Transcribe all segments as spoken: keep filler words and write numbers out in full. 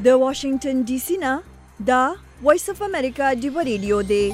د واشنگټن ډي سي نه دا وایس اف امریکا ډیو ریډیو دی.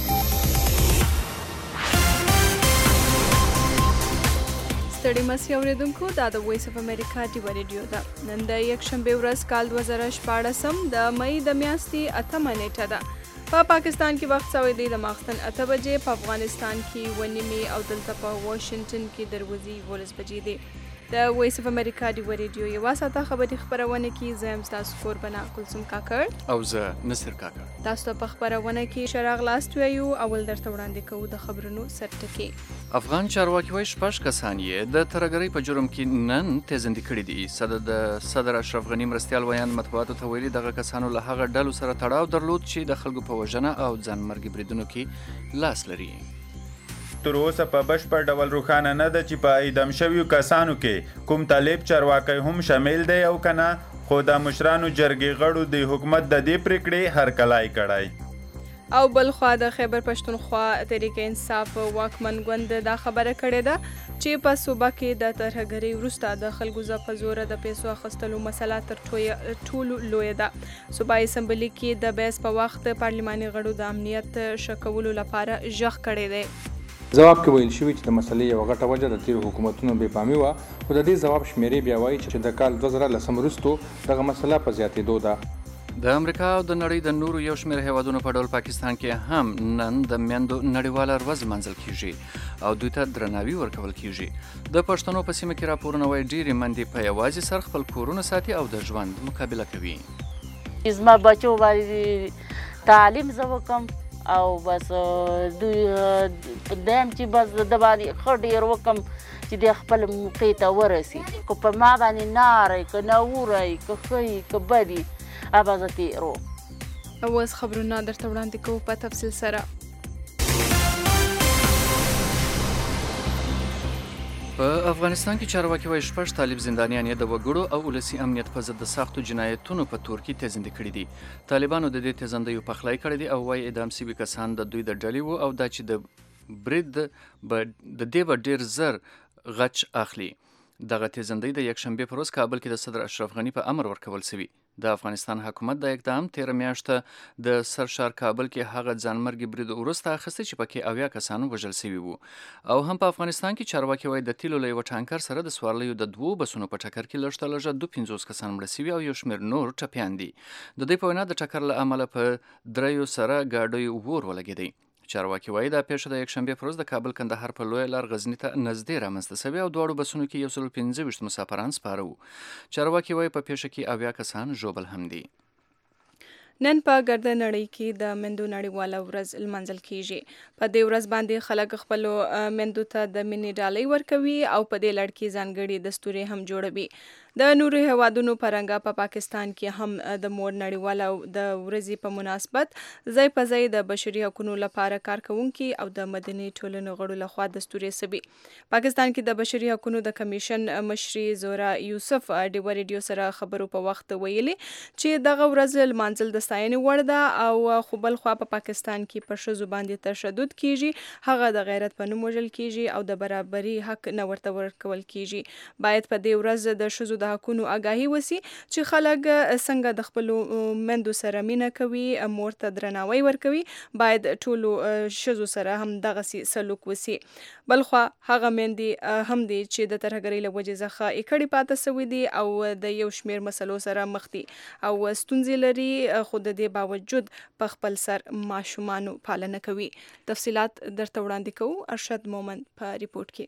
ستړي مسئ اوریدونکو، دا د وایس اف امریکا ډیو ریډیو ده. نن د یکشنبه ورځ کال دوه زره شپاړسم د مئی د میاشتې اتمه نیټه ده. په پا پاکستان کې وخت سوی دی د ماخستن اته بجې، په افغانستان کې اوه نیمې او دلته په واشنگټن کې دروازې یولس بجې دي. د وایس اف امریکا ډیو ریډیو یوه ساعته خبري خپرونه کې زه یم ستاسو کوربنه کلثوم کاکړ او زه نصر کاکړ. تاسو ته په خپرونه کې ښه راغلاست وایو. اول درته وړاندې کوو د خبرونو سرټکي. افغان چارواکي وایي شپږ کسان یې د ترهګرۍ په جرم کې نن تیزندي کړي دي. صدر د صدر اشرف غني مرستیال ویان مطبوعاتو ته ویلي دغه کسانو له هغه ډلو سره تړاو درلود چې د خلکو په وژنه او ځانمرګي بریدونو کې لاس لري. تر اوسه په بشپړ ډول روښانه نه ده چې په اعدام شویو کسانو کې کوم طالب چارواکی هم شامل دی او کنه، خو د مشرانو جرګې غړو د حکومت د دې پریکړې هرکلی کړی. او بل خوا د خیبر پښتونخوا تحریک انصاف واکمن ګوند دا خبره کړې ده چې په صوبه کې د ترهګرۍ وروسته د خلکو په زوره د پیسو اخیستلو مسله تر ټولو لویه ده. صوبایي اسمبلي کې د بحث په وخت پارلماني غړو د امنیت ښه کولو لپاره غږ کړی دی. ځواب کې ویل شوي چې د مسلې یوه غټه وجه د تیرو حکومتونو بې پامي وه، خو د دې ځواب شمیرې بیا وایي چې د کال دوه زره لسم وروستو دغه مسله په زیاتېدو ده. د امریکا او د نړۍ د نورو یو شمېر هیوادونو په ډول پاکستان کې هم نن د میندو نړیواله ورځ لمانځل کیږي او دوی ته درناوي ورکول کیږي. د پښتنو په سیمه کې راپورونه وایي ډېرې میندې په یوازې سر خپل کورونه ساتي او د ژوند مقابله کوي. زما بچو باندې تعلیم زه وکم او بس دوی دیم چې بس د باندې ښه ډېر وکم چې د خپل موقع ته ورسي. که په ما باندې ناری که نوری که ښه که بدي ابه زه تېرو. اوس خبرونه درته وړاندې کوو په تفصیل سره. په افغانستان کې چارواکي وایي شپږ طالب زندانیان یې د وګړو او ولسي امنیت په ضد د سختو جنایتونو په تور کې تیزندي کړي دي. طالبانو د دې تیزندیو پخلی کړی دی او وایي اعدام شوي کسان د دوی د ډلې وو او دا چې د برید د دې به ډېر زر غچ اخلي. دغه تیزندۍ د یکشنبې په ورځ کابل کې د صدر اشرف غني په امر ورکول شوي. د افغانستان حکومت د اقدام تیره میاشته د سرشار کابل کې هغه ځانمرګي برید وروسته اخیستی چې پکې اویا کسان وژل شوي وو. او هم په افغانستان کې چارواکي وایي د تیلو له یوه ټانکر سره د سواریو د دوو بسونو په ټکر کې لږ تر لږه دوه پنځوس کسان مړه شوي او یو شمېر نور ټپیان دي. د دوی په وینا د ټکر له امله په دریو سره ګاډیو اور ولګېدی. چارواکي وایي دا پیښه د یکشنبې په ورځ د کابل کندهار په لویه لار غزني ته نږدې رامنځته شوې او دواړو بسونو کې یو سل پنځه ویشت مسافران سپاره وو. چارواکي وایي په پیښه کې اویا کسان ژوبل هم دي. نن په ګرده نړۍ کې د میندو نړیواله ورځ لمانځل کیږي. په دې ورځ باندې خلک خپلو میندو ته د مینې ډالۍ ورکوي او په دې لړ کې ځانګړي دستورې هم جوړوي. د نورو هیوادونو په رنګه په پاکستان کې هم د مور نړیواله د ورځې په مناسبت ځای په ځای د بشري حقوقو لپاره کارکوونکي او د مدني ټولنو غړو لخوا دستورې شوي. پاکستان کې د بشري حقوقو د کمیشن مشري زورا یوسف ډیو ریډیو سره خبرو په وخت ویلي چې دغه ورځ لمانځل د ستاینې وړ ده او خو بل خوا په پاکستان کې په ښځو باندې تشدد کیږي، هغه د غیرت په نوم وژل کیږي او د برابري حق نه ورته ورکول کیږي. باید په دې ورځ د ښځو د حقونو آګاهي وسی چې خلک څنګه د خپل مندو سره مینه کوي، مور ته درناوی ورکوي. باید ټولو ښځو سره هم دغه سلوک وسی. بل خوا هغه مندي هم دي چې د ترهګرۍ له وجې څخه یکړې پاتې شوي دي او د یو شمېر مسلو سره مخ دي او ستونزې لري، خو د دې باوجود په خپل سر ماشومانو پالنه کوي. تفصیلات درته وړاندې کوو. ارشد مومن په ریپورت کې.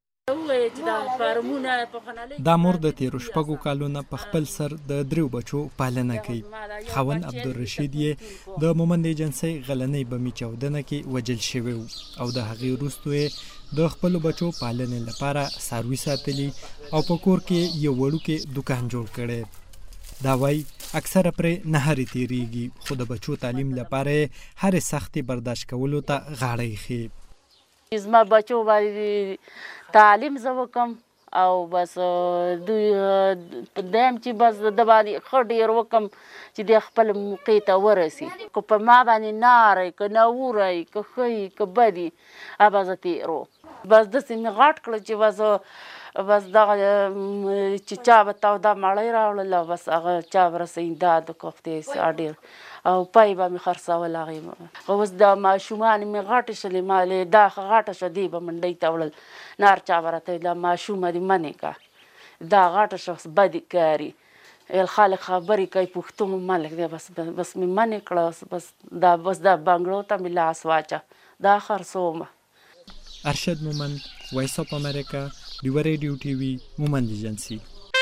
دا مور د تیرو شپږو کالونو په خپل سر د دریو بچو پالنه کوي. خاوند عبدالرشید یې د مومند ایجنسۍ غلنۍ بمي چاودنه کې وژل شوی و او د هغې وروسته یې د خپلو بچو پالنې لپاره څاروي ساتلي او په کور کې یو وړوکی دوکان جوړ کړی. دا وایي اکثره پرې نهارې تیریږي، خو د بچو تعلیم لپاره هرې سختې برداشت کولو ته غاړه ایښي. زما بچو باندې تعلیم زه وکم او بس دوی دیم چې بس د باندې ښه ډېر وکم چې د خپل موقع ته ورسي. که په ما باندې ناری که نوری که ښه که بدي ابه زه تېرو. بس داسې مې غټ کړه چې بس بس دغه چې چا به توده مړۍ راوړله بس هغه چا به رسوي دا د کوفتې سا ډېر او پای به مې خرڅول هغې اوس دا ماشومانې مې غټې شلې مالې دا غټه شه دې به منډۍ ته وړل نار چا به راته دا ماشومه دې منې که دا غټه شه بدې کاري ال خالق خبرې کوي پښتو ملک دی بس بس مې منې کړه بس دا بس دا بنګړو ته مې لاس واچه دا خرڅومه. ارشد مومند، وایس اف امریکا، ډیوه ریډیو ټي وي، مومند ایجنسي.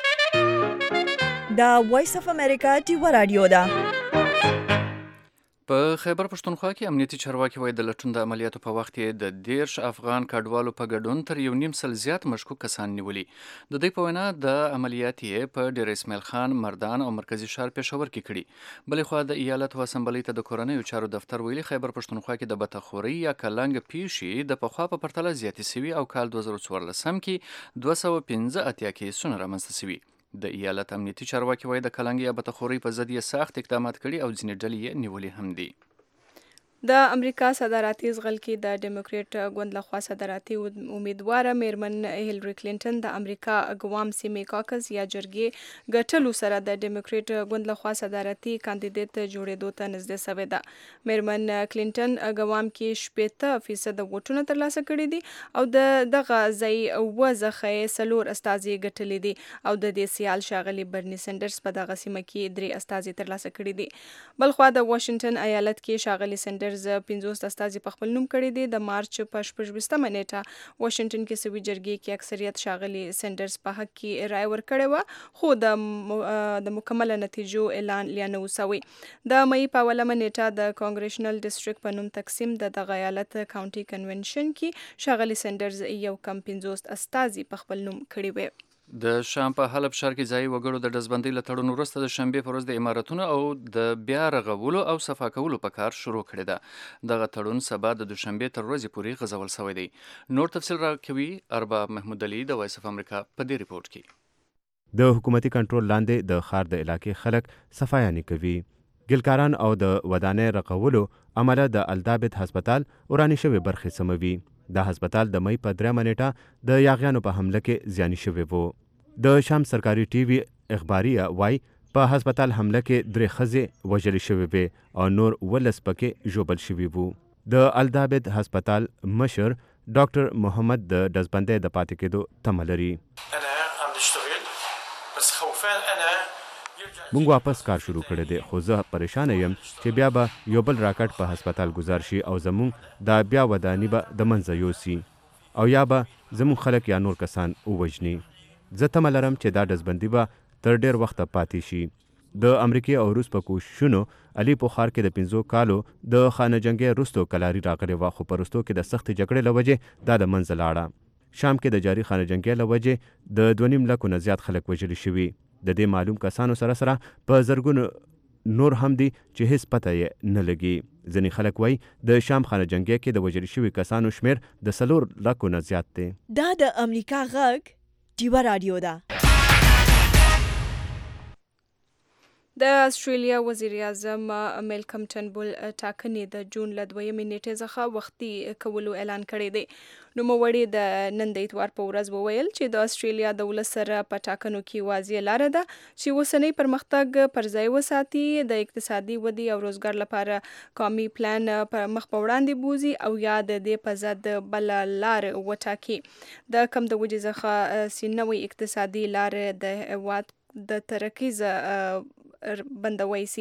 دا وایس اف امریکا ډیوه رادیو ده. په خیبر پښتونخوا کې امنیتي چارواکي وایي د لټون د عملیاتو په وخت کې د دیرش افغان کډوالو په ګډون تر یو نیم سل زیات مشکوک کسان نیولي. د دوی په وینا د عملیات یې په ډیر اسماعیل خان، مردان او مرکزي ښار پېښور کې کړي. بلې خوا د ایالت و اسمبلۍ ته د کورنیو چارو دفتر ویلي خیبر پښتونخوا کې د بتخورۍ یا کلنګ پیښې د پخوا په پرتله زیاتې سوي او کال دوه زره څوارلسم کې دوه سوه پنځه اتیا کیسونه رامنځته سوي. د ایالت امنیتي چارواکي وایي د کلنګ یا بتخورۍ په ضد یې سخت اقدامات کړي او ځینې ډلې یې نیولې هم دي. د امریکا صدارتي ځغل کې د ډیموکریټ ګوند لخوا صدارتي امیدواره میرمن هیلری کلینټن د امریکا ګوام سیمې کاکس یا جرګې ګټلو سره د ډیموکریټ ګوند لخوا صدارتي کاندیدټ جوړېدو ته نږدې سوې ده. میرمن کلینټن ګوام کې شپېته فیصد ووټونه ترلاسه کړي دي او د دغه ځای اوه څخه یې څلور استازي ګټلي دي او د دې سیال ښاغلي برني سینډرز په دغه سیمه کې درې استازي ترلاسه کړي دي. بلخوا د واشنګټن ایالت کې ښاغلي سینډرز پنځوس استازي په خپل نوم کړي دي. د مارچ په شپږویشتمه نیټه واشنګټن کې سوي جرګې کې اکثریت ښاغلي سینډرز په حق کې رای ورکړې وه خو د د مکمله نتیجو اعلان لا نه و سوی. د مئی په اولمه نیټه د کانګریشنل ډسټریکټ په نوم تقسیم د دغه ایالت کاونټي کنونشن کې ښاغلي سینډرز یو کم پنځوس استازي په خپل نوم کړي وي. د شام په حلب ښار کې ځایي وګړو د ډزبندۍ له تړون وروسته د شنبې په ورځ د عمارتونو او د بیا رغولو او صفا کولو په کار شروع کړې ده. دغه تړون سبا د دوشنبې تر ورځې پورې غځول شوی دی. نور تفصیل راکوي ارباب محمود علي د وایس اف امریکا په دې ریپورت کې. د حکومتي کنټرول لاندې د ښار د علاقې خلک صفایانې کوي. ګلکاران او د ودانۍ رغولو عمله د الدابت هسپتال ورانې شوې برخې سموي. دا هسپتال د مئی په درېمه نیټه د یاغیانو په حمله کې زیاني شوی وو. د شام سرکاري ټي وي اخباریه وای په هسپتال حمله کې درې ښځې وژلې شوې وې او نور ولس پکې ژوبل شوي وو. د الدابت هسپتال مشر ډاکټر محمد د ډزبندۍ د پاتې کېدو تمه لري. مونږ واپس کار شروع کړی دی خو زه پریشانه یم چې بیا به یو بل راکټ په هسپتال گزار شي او زمونږ دا بیا وداني به د منځه یوسي او یا به زمونږ خلک یا نور کسان ووژني. زه تمه لرم چې دا ډزبندي به تر ډیر وخته پاتې شي. د امریکې او روس په کوششونو علي په ښار کې د پنځو کالو د خانه جنګۍ وروستو کلاري راغلې وه خو په وروستو کې د سختې جګړې له وجې دا د منځه لاړه. شام کې د جاري خانه جنګۍ له وجې د دوه نیم لکو نه زیات خلک وژلي شوي. د دې معلوم کسانو سره سره په زرګونو نور هم دي چې هیڅ پته یې نه لګي. ځینې خلک وایي د شام خانه جنګۍ کې د وژل شوي کسانو شمیر د څلور لکو نه زیات دی. دا د امریکا غږ ډیوه رادیو ده. د استرالیا وزیر اعظم میلکم ټرنبل ټاکنې د جون له دویمې نیټې څخه وختي کولو اعلان کړی دی. نوموړي د نن د اتوار په ورځ وویل چې د استرالیا د ولس سره په ټاکنو کې واضح لاره ده چې اوسنی پرمختګ پر ځای وساتي، د اقتصادي ودې او روزګار لپاره قومي پلان پر مخ په وړاندې بوزي او یا د دې په ضد بله لار وټاکي. د کم د وجې څخه سینوي اقتصادي لار د هېواد د ترکیز بندوي سي.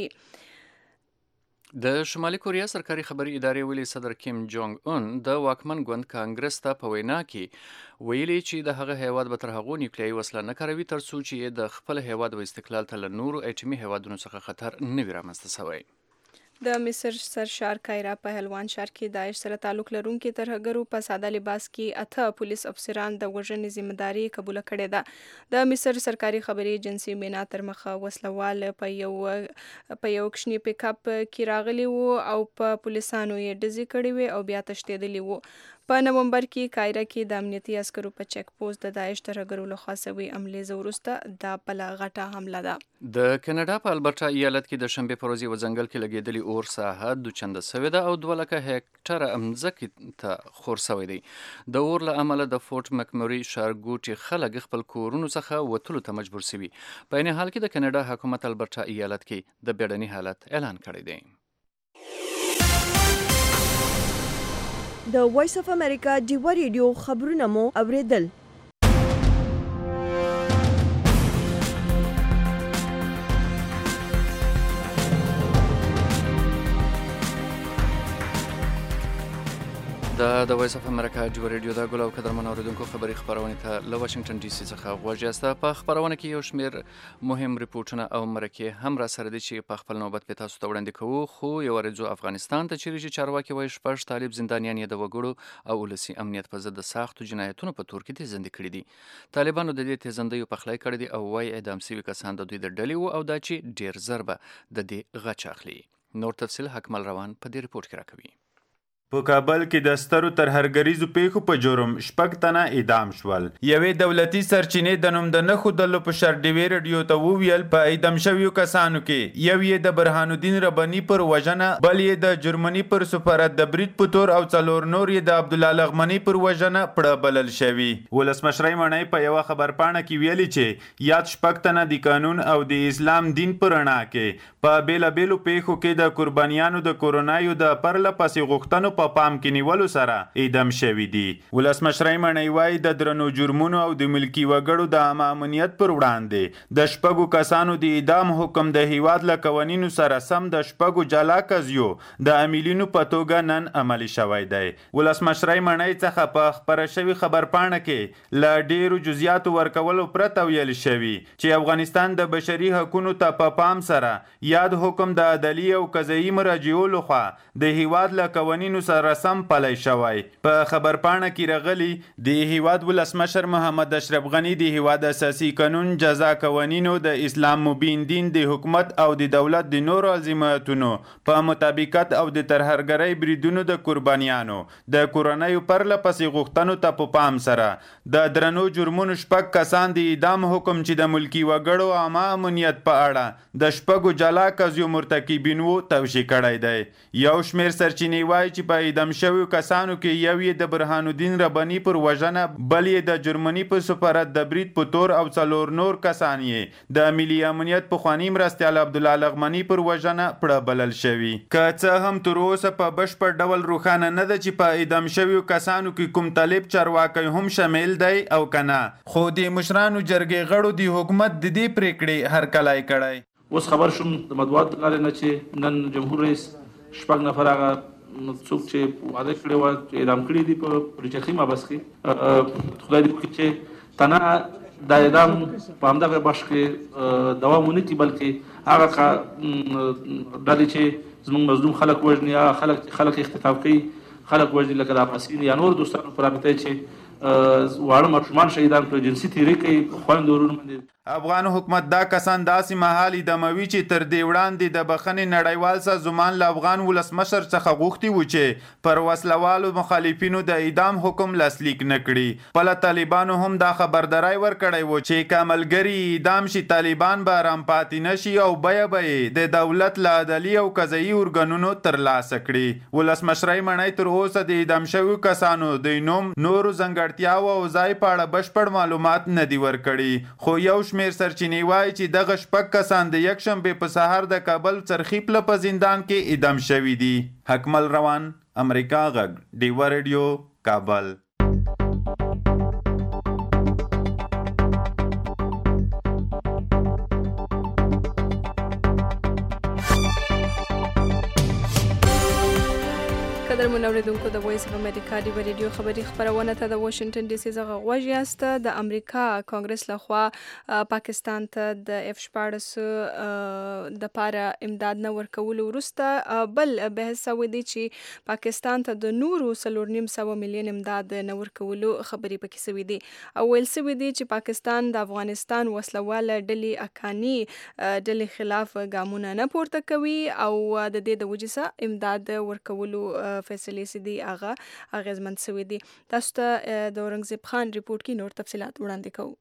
د شمالي کوریا سرکاري خبري ادارې ویلي صدر کیم جونګ اون د واکمن ګوند کانګرس ته په وینا کې ویلي چې د هغه هیواد به تر هغو نیوکلیایي وسله نه کاروي تر څو چې د خپل هیواد و استقلال ته له نورو اټومي هیوادونو څخه خطر نه وي رامنځته شوی. د مصر سرشار کایرا په هلوان ښار کې داعش سره تعلق لرونکي ترهګرو په ساده لباس کې اته پولیس افسران د وژنې ذمہداري قبوله کړې ده. د مصر سرکاري خبري ایجنسي مینا تر مخه وسلوال په یو په یو کشنی پیک اپ کې راغلي وو او په پولیسانو یې ډزې کړې وې او بیا تښتېدلي وو. په نومبر کې کایره کې د امنیتي عسکرو په چیک پوسټ د داعش ترهګرو لخوا سوي حملې وروسته دا بله غټه حمله ده. د کاناډا په البرټا ایالت کې د شنبې په ورځ یوه ځنګل کې لګېدلې اور ساحه دوچنده سوې ده او دوه لکه هکټره مځکې ته خور سوی دی. د اور له امله د فورټ مکموري ښارګوټي خلک خپل کورونو څخه وتلو ته مجبور سوي. په عین حال کې د کاناډا حکومت البرټا ایالت کې د بیړني حالت اعلان کړی دی. د وایس اف امریکا ډیوا ریډیو خبرونه مو اوریدل. دا د وایس اف امریکا ډیوا ریډیو دا ګل او قدرمن اوریدونکو خبري خبرونه ته له واشنگټن ډي سي څخه غوږ یاست. په خبرونه کې یو شمیر مهم ریپورتونه او مرکې هم را سره دي چې په خپل نوبت به تاسو ته وړاندې کوو. خو یو ورځو افغانستان ته چیرې چې چارواکي وایي شپږ طالب زندانیان یې د وګړو او ولسي امنیت په ضد د سختو جنایتونو په تور کې تیزندې کړي دي. طالبانو د دې تیزندیو پخلی کړی دي او وایي اعدام سوي کسان د دوی د ډلې وو او دا چې ډیر زر به د دې غچ اخلي. نور تفصیل حکمل روان په دې ریپورت کې راکوي. په کابل کې د سترو ترهرګریزو پیښو په جرم شپږ تنه اعدام شول. یوې دولتي سرچینې د نوم د نه ښودلو په شرط ډیوې رادیو ته وویل په اعدام شویو کسانو کې یو یې د برهان الدین رباني پر وژنه، بل یې د جرمني پر سفارت د برید په تور او څلور نور یې د عبدالله لغمني پر وژنه پړه بلل شوي. ولسمشرۍ مڼۍ په یوه خبرپاڼه کې ویلي چې یاد شپږ تنه د قانون او د اسلام دین په رڼا کې په بیلابیلو پیښو کې د قربانیانو د کورونایو د پرله پسې غوښتنو په پام کې نیولو سره اعدام شوي دي. ولسمشرۍ مڼۍ وایي د درنو جرمونو او د ملکي وګړو د عامه امنیت پر وړاندې د شپږو کسانو د اعدام حکم د هیواد له قوانینو سره سم د شپږو جلا قضیو د عاملینو په توګه نن عملي شوی دی. ولسمشرۍ مڼۍ څخه په خپره شوي خبرپاڼه کې له ډیرو جزئیاتو ورکولو پرته ویل شوي چې افغانستان د بشري حقونو ته په پام سره یاد حکم د عدلي او قضایي مراجعو لخوا د هیواد له قوانینو سره سم پلی شوی. په خبرپاڼه کې راغلي د هیواد ولسمشر محمد اشرف غني د هیواد اساسي قانون، جزا قوانینو، د اسلام مبین دین، د حکومت او د دولت د نورو الزاماتو په مطابقت او د ترهرګرۍ بریدونو د قربانیانو د کورنیو پرله پسې غوښتنو ته په پام سره د درنو جرمونو شپږ کسان د اعدام حکم چې د ملکي وګړو عامه امنیت په اړه د شپږو جلا قضیو مرتکبین وو توشیح کړی دی. یو شمیر سرچینې وایي چې په اعدام شویو کسانو کې یو یې د برهان الدین رباني پر وژنه، بل یې د جرمني په سفارت د برید په تور او څلور نور کسان یې د ملي امنیت پخواني مرستیال عبدالله لغمني پر وژنه پړه بلل شوي. که څه هم تر اوسه په بشپړ ډول روښانه نه ده چې په اعدام شویو کسانو کې کوم طالب چارواکی هم شامل دی او که نه، خو د مشرانو جرګې غړو د حکومت د دې پریکړې هرکلی کړی. اوس خبر شوم د مطبوعاتو له لارې نه چې نن جمهور رئیس شپږ نفر هغه څوک چې واده کړی وه چې اعدام کړي دي په پلچرخي محبس کې، خدای دې وکړي چې تنها دا اعدام په همدغه بخش کې دوام ونه کړي، بلکې هغه ډلې چې زموږ مظلوم خلک وژني، هغه خلک خلک اختطاف کوي، خلک وژني لکه د عباسین یا نور دوستانو په رابطه چې واړه ماشومان شهیدان کړي، جنسي تیری کوي په خویندو ورونو باندې. افغان حکومت دا کسان داسې مهال اداموي چې تر دې وړاندې د بخښنې نړیوال سازمان له افغان ولسمشر څخه غوښتي وو چې پر وسلوالو مخالفینو د اعدام حکم لاسلیک نه کړي. خپله طالبانو هم دا خبرداری ورکړی و چې که ملګري اعدام شي طالبان به ارام پاتې نه شي او بیه به یې د دولت له عدلي او قضایي ارګانونو ترلاسه کړي. ولسمشرۍ مڼۍ تر اوسه د اعدام شویو کسانو د نوم، نورو ځانګړتیاو او ځای په اړه بشپړ معلومات نه دي ورکړي. خو یو شمیر سرچینې وایي چې دغه شپږ کسان د یکشنبې په سهار د کابل څرخي پله په زندان کې اعدام شوي دي. حکمل روان، امریکا غږ، ډیوا ریډیو، کابل. قدرمن اوریدونکو د وایس اف امریکا ډیوا ریډیو خبري خبرونه ته د واشنگټن ډي سي څخه غوږ یاست. د امریکا کانګرس لخوا پاکستان ته د اف شپاړس د پاره امداد نه ورکولو وروسته بل بحث شوی دی چې پاکستان ته د نورو څلور نیم سوه میلیون امداد نه ورکولو خبرې پکې شوي دي او ویل شوي دي چې پاکستان د افغانستان وسلواله ډلې اکاني ډلې خلاف ګامونه نه پورته کوي او د دې د وجې څخه امداد ورکولو فیصله فاصلې سي دي هغه اغیزمن شوی دي. تاسو ته د اورنګزیب خان ریپورت کې نور تفصيلات وړاندې کوو.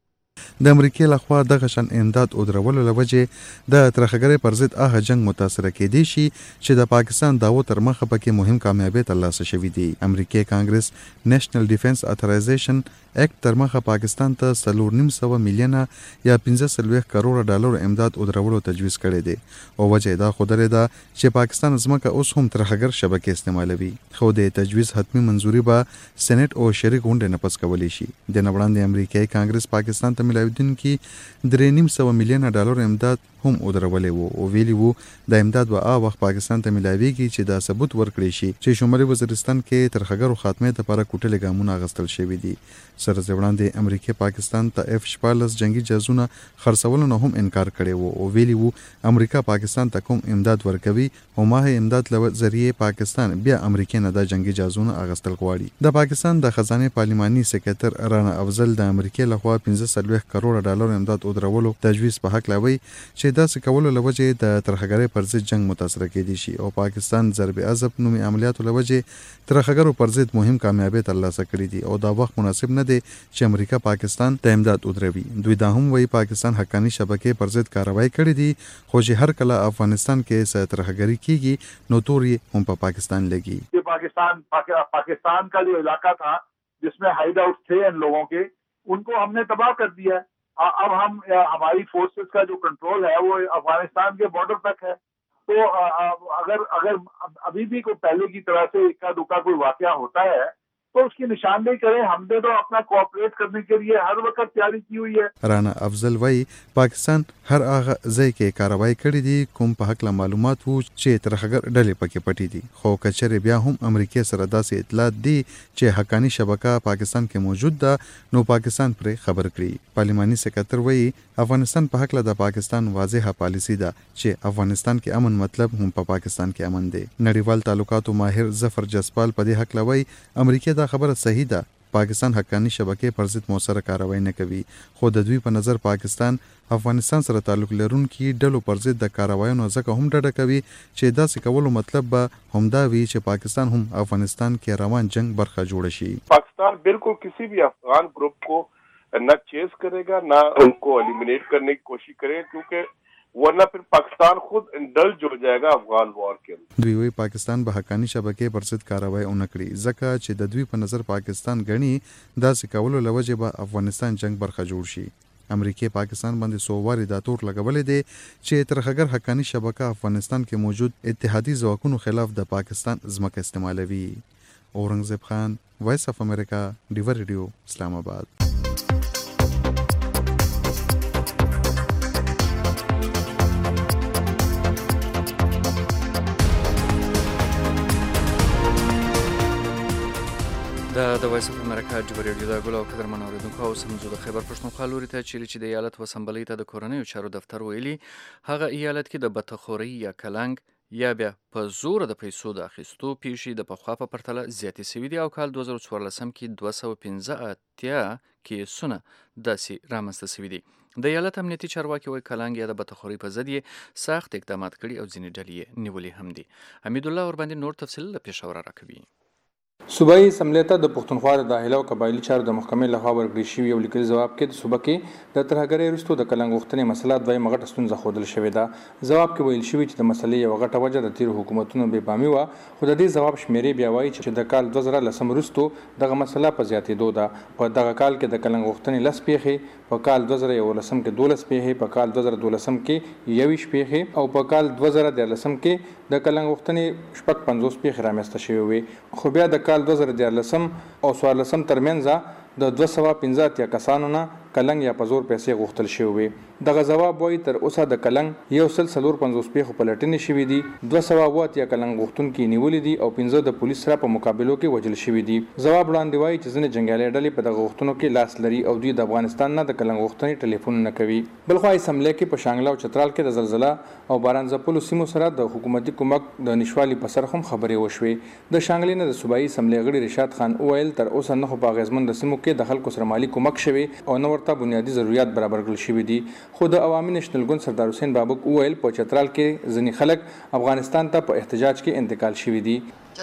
د امریکای لخوا دغه شان امداد او درولو لوجه د ترخګرۍ پر ضد هغه جنگ متاثر کېدی شي چې د پاکستان داو تر مخه پکې مهم کامیابی ترلاسه شوې دي. امریکای کانګرس نېشنل ډیفنس اترایزیشن اکټ تر مخه پاکستان ته څلور نیم سوه میلیونه یا پنځه څلوېښت کروړه ډالر امداد او درولو تجویز کړی دی او وجه دا خودلې ده چې پاکستان ځمکه اوس هم ترخګر شبکې استعمالوي خو د تجویز حتمی منزوري به سېنات او شریک غونډې نه پس کولی شي. د وړاندې امریکای کانګرس پاکستان ته ملاویدونکي درې نیم سوه میلیونه ډالر امداد هم ودرولې وو او ویلي وو د امداد به هغه وخت پاکستان ته ملاویږي چې دا ثبوت ورکړي شي چې شمالي وزیرستان کې ترخګرو خاتمې لپاره کوټلې ګامونه اخیستل شوي دي. سره وړاندې امریکا پاکستان ته اف شپاړس جنگي جهازونه خرڅولو نه هم انکار کړی وو او ویلي وو امریکا پاکستان ته کوم امداد ورکوي او ماه امداد له ذریعہ پاکستان بیا امریکا نه د جنگي جهازونه اخیستل غواړي. د پاکستان د خزانه پارلماني سکرټر رانا افضل د امریکا لخوا پنځه څلوېښت کروړه ډالر امداد او درولو تجویز په حق لوي چې دا سکولو لوجه د ترخګرۍ پر ضد جنگ متاثر کېدی شي او پاکستان ضرب عضب نومي عملیاتو لوجه ترخګرو پر ضد مهم کامیابی ترلاسه کړې دي او دا وخت مناسب نه دی چې امریکا پاکستان ته امداد ودروي. دوی دا هم وایي پاکستان حقانی شبکې پر ضد کاروایی کړې دي خو چې هر کله افغانستان کې څه ترخګري کیږي نو تور هم په پاکستان لګي. पाकिस्तान पाकिस्तान का जो इलाका था जिसमें हाइड आउट थे इन लोगों के उनको हमने तबाह कर दिया है. अब हम हमारी फोर्सेस का जो कंट्रोल है वो अफगानिस्तान के बॉर्डर तक है. तो अगर अगर अभी भी कोई पहले की तरह से इक्का दुक्का कोई वाकया होता है तो उसकी निशानदेही करें. हमने तो अपना कोऑपरेट करने के लिए हर वक्त तैयारी की हुई है. رانا افضل وای پاکستان هر هغه ځای کې کاروایی کړې دي کوم په حق معلومات وو چې ترخګر ډلې پکې پټې دي خو کچره بیا هم امریکا سره داسې اطلاعات دي چې حقانی شبکه پاکستان کې موجود ده نو پاکستان پر خبر کړي. پارلماني سکرټر وای افغانستان په حق د پاکستان واضحه پالیسی ده چې افغانستان کې امن مطلب هم په پاکستان کې امن دی. نړیوال تعلقاتو ماهر ظفر جسپال په دې حق لوي امریکا دا خبره صحیح ده پاکستان حقانی شبکې پر ضد موثره کاروایی نه کوي خو د دوی په نظر پاکستان افغانستان سره تعلق لرونکي ډلو پر ضد د کاروایانو ځکه هم ډډه کوي چې دا څه کولو مطلب به همدا وي چې پاکستان هم افغانستان کې روان جنگ برخه جوړ شي. पाकिस्तान बिल्कुल किसी भी अफगान ग्रुप को न चेस करेगा न उनको एलिमिनेट करने की कोशिश करे क्योंकि वरना फिर पाकिस्तान खुद इंडल्ज हो जाएगा अफगान वॉर के अंदर. دوی وی پاکستان به حقانی شبکې پر ضد کاروایی اونکړي ځکه چې د دوی په نظر پاکستان غني داسې کولو لوجه به افغانستان جنگ برخه جوړ شي. امریکا پاکستان باندې سو واري دا تور لګولې دي چې ترخګر حقانی شبکه افغانستان کې موجود اتحادی ځواکونو خلاف د پاکستان ځمکه استعمالوي. اورنګزیب خان وایس اف امریکا ډیور ریډیو اسلام آباد. دا د وایس اف امریکا ډیور ریډیو د ګل او قدرمن اوریدونکو او سمزو د خیبر پښتونخوا لوري ته چیرې چې د ایالت وسمبلۍ ته د کورنیو چارو دفتر ویلي هغه ایالت کې د بتخوري یا کلنګ یا بیا په زور د پیسو د اخیستو پیښې د پخوا په پرتله زیاتې شوي دي او کال دوه زره څوارلسم کې دوه سوه پنځه اتیا کیسونه داسې رامنځته شوي دي. د ایالت امنیتي چارواکي وایي کلنګ یا د بتخوري په ضد یې سخت اقدامات کړي او ځینې ډلې یې نیولې هم دي. حمید الله ورباندې نور تفصیل له پېښوره راکوي. صوبایي اسمبلی ته د پښتونخوا د داخله او قبایلي چارو د محکمې لخوا ورکړل شوي یو لیکلي ځواب کې د صوبه کې د ترهګرۍ وروسته د کلنګ غوښتنې مسله دویمه غټه ستونزه ښودل شوې ده. ځواب کې ویل شوي چې د مسلې یوه غټه وجه د تېرو حکومتونو بې پامي وه خو د دې ځواب شمېرې بیا وایي چې د کال دوه زره لسم وروسته دغه مسله په زیاتېدو ده. په دغه کال کې د کلنګ غوښتنې لس پیښې، په کال دوه زره یولسم کې دولس پیښې، په کال دوه زره دولسم کې یویشت پیښې او په کال دوه زره دیارلسم کې د کلنګ غوښتنې شپږ پنځوس پیښې رامنځته شوې وې. خو بیا د کال دوه زره دیارلسم او څوارلسم ترمنځ د دوه سوه پنځه اتیا کسانو نه کلنګ یا په زور پیسې غوښتل شوې وې. دغه ځواب وایي تر اوسه د کلنګ یو سل څلور پنځوس پیښو پلټنې شوي دي، دوه سوه اووه اتیا کلنګ غوښتونکي نیولي دي او پنځه د پولیس سره په مقابلو کې وژل شوي دي. ځواب وړاندې وایي چې ځینې جنګیالي ډلې په دغه غوښتنو کې لاس لري او دوی د افغانستان نه د کلنګ غوښتنې ټلیفون نه کوي. بلخوا اسمبلی کې په شانګله او چترال کې د زلزله او باران ځپلو سیمو سره د حکومتي کومک د نشوالي په سر هم خبرې وشوې. د شانګلې نه د صوبایي اسمبلی غړي رشاد خان وویل تر اوسه نه خو په اغېزمندو سیمو کې د خلکو سره مالي کومک شوی او نه ورته بنیادي ضرورت برابر کړل شوي دي. خو د عوامي نېشنل ګوند سردار حسین بابک وویل په چترال کې ځینې خلک افغانستان ته په احتجاج کې انتقال شوي دي. چترال کې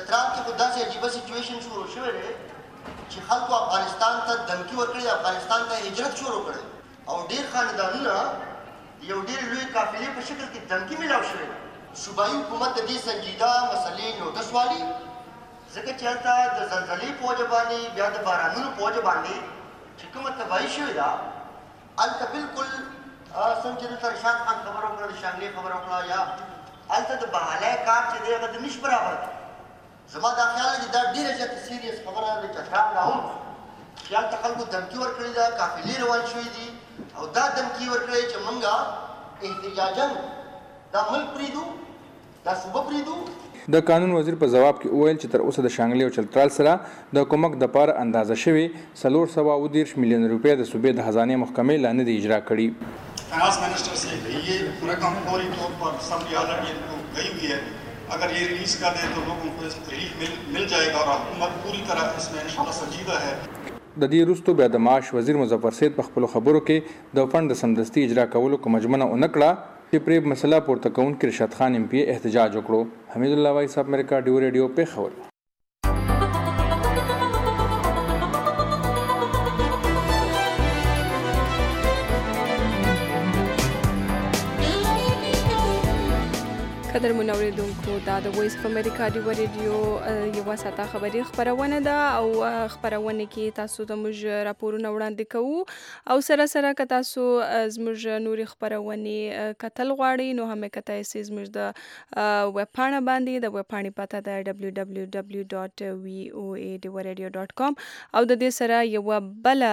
کې په داسې عجیبه سچویشن شروع شوی دی چې خلکو افغانستان ته دمکي ورکړې، افغانستان ته هجرت شروع کړی او ډېر خاندانونه یو ډېر لوی قافلې په شکل کې دمکي میلاو شوی. صوبایي حکومت د دې سنجیده مسلې نوټس والي ځکه چې هلته د زلزلې په وجه باندې بیا د بارانونو په وجه باندې چې کومه تباهي شوې ده هلته بالکل څنګه چې دلته رشاد خان خبره وکړه، د شانګلې خبره وکړه، یا هلته د بحالۍ کار چې دی هغه د نش برابر دی. زما دا خیال دی دا ډېره زیاته سیریس خبره ده چې ټاپ لا هم چې هلته خلکو دمکي ورکړې ده، قافلې روان شوي دي او دا دمکي ورکړې چې موږ احتجاجاً دا ملک پرېږدو، دا صوبه پرېږدو. د قانون وزیر په جواب کې وویل چې تر اوسه د شانګلې او چترال سره د کومک د پاره اندازه شوي څلور سوه اووه دېرش میلیون روپۍ د صوبې د خزانې محکمې لا نه دي اجرا کړي. फाइनेंस मिनिस्टर से ये रकम फौरी तौर पर सबकी ऑलरेडी इनको गई हुई है, अगर ये रिलीज कर दें तो लोगों को रिलीफ मिल मिल जाएगा और हुकूमत पूरी तरह इसमें इंशाल्लाह संजीदा है. د دې وروسته بیا د معاش وزیر مظفر سید په خپلو خبرو کې د فنډ د سمدستي اجرا کولو کومه ژمنه ونه کړه چې پرې مسله پورته کوونکي رشاد خان ایم پی احتجاج وکړو. حمید الله وایي صاحب امریکا ډیو ریډیو پېښور. قدر منوریدونکو دا د وایس اف امریکا ډیو ریډیو یو ساته خبري خبرونه ده او خبرونه کې تاسو ته موږ راپورونه وړاندې کوو او سره سره که تاسو زموږ نوري خبرونه کتل غواړئ نو هم کتای سي زموږ د ویب پاڼه باندې د ویب پاڼې پته ده دبليو دبليو دبليو ډاټ وي او اي ډیو ریډیو ډاټ کام او د دې سره یو بل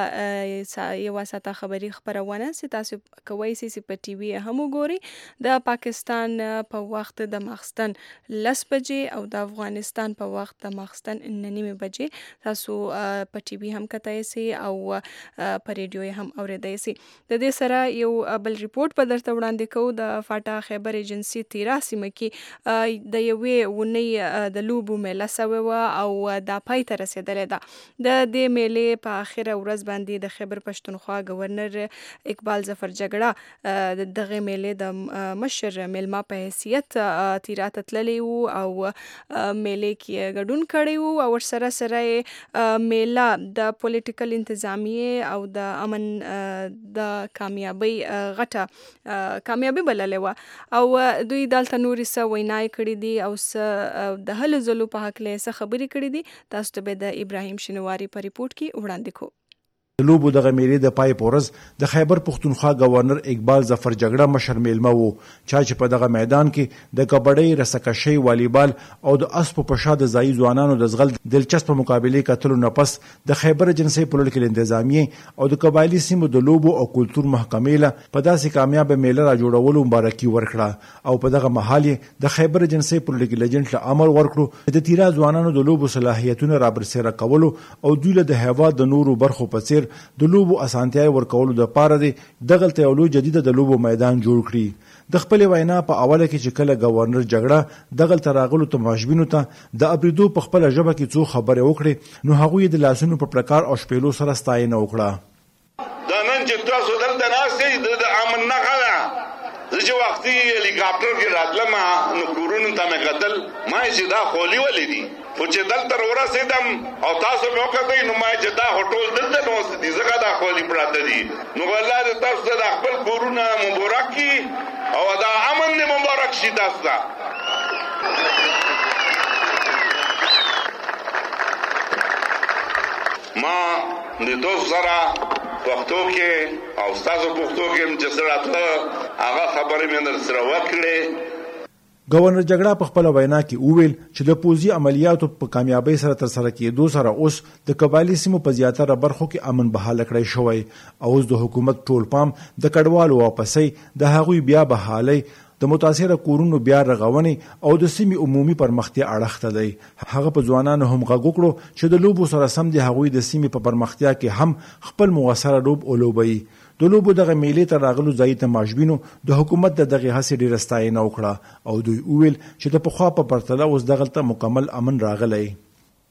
یو ساته خبري خبرونه سي تاسو کوی سي په ټي وي هم وګورئ. د پاکستان په وخت د ماخستن لس بجې او د افغانستان په وخت د ماخستن نهه نیمې بجې تاسو په ټي وي هم کتای سي او په ریډیو هم اوریدای سي. د دې سره یو بل ریپورت په درته وړاندې کوو. د فاټا خیبر ایجنسی تیرا سیمه کې د یوې ونې د لوبو میله سوې وه او دا پای ته رسېدلې ده. د دې میلې په اخره ورځ باندې د خیبر پښتونخوا گورنر اقبال ظفر جګړه دغه میلې د مشر میلمه په حیثیت تیرات تللی وو او میلې کې ګډون کړی وو او ورسره سره میله د پولیټیکل انتظامیه او د امن د کامیابی غټه کامیابی بللې وه او دوی دلته نورې څه وینای کړي دي او څه د هلو ځلو په هکله څه خبرې کړي دي. تاسو ته به د ابراهیم شینواري په ریپورت کې وړاندې کوو. د لوبو دغه میلې د پای په ورځ د خیبر پښتونخوا گورنر اقبال ظفر جګړه مشر میلمه وو چا چې په دغه میدان کې د کبډۍ، رسکشۍ، والیبال او د اسپو په شا د ځایي ځوانانو د ځغل دلچسپ مقابلې کتلو نه پس د خیبر ایجنسۍ پولیټیکل انتظامیې او د قبایلي سیمو د لوبو او کلتور محکمې له په داسې کامیابه میله را جوړولو مبارکي ورکړه او په دغه مهال یې د خیبر ایجنسۍ پولیټیکل ایجنټ له امر ورکړو د تیرا ځوانانو د لوبو صلاحیتونه را برسېره کولو او دوی له د هیواد د نورو برخو په څیر د لوبو اسانتیاي ورکولو د پاره دی دغلته یو لوی جديده د لوبو میدان جوړ کړي. د خپل وینا په اوله کې چې کله گورنر جګړه دغلته راغلو تماشبینو ته د ابریدو په خپل ژبه کې څو خبرې وکړي نو هغوی د لاسونو په پرکار او شپېلو سره ستاینه وکړه. دا نن چې تاسو دلته ناست یې د امن نښه ده. زه چې وختي هلیکاپټر کې راتلم نو کورونو ته مې کتل ما چې دا خولي ولې دي خو چې دلته ورسېدم او تاسو مې وکتئ نو ما چې دا هوټل دلته نوست دي ځکه دا خولي پراته دي. نو الله دې تاسو ته د خپل کورونه مبارک کړي او دا امن دې مبارک شي تاسو ته. ما د دوست سره پښتو کې او تاسو پښتو کې چې سره راته هغه خبرې مې در سره وکړې. گورنر جګړه په خپل وینا کې وویل چې د پوځي عملیاتو په کامیابی سره تر سره کېدو سره اوس د قبایلي سیمو په زیاتره برخو کې امن بحاله کړی شوی او اوس د حکومت ټول پام د کډوالو واپسۍ د هغوی بیا بحالۍ د متاثره کورونو بیا رغونې او د سیمې عمومي پرمختیا اړخته دی. هغه په ځوانانو هم غږ وکړو چې د لوبو سره سم د هغوی د سیمې په پرمختیا کې هم خپل مؤثره لوب ولوبوي. د لوبو دغه میلې ته راغلو ځایي تماشبینو د حکومت د دغې هڅې ډېره ستاینه وکړه او دوی وویل چې د پخوا په پرتله اوس دغلته مکمل امن راغلی.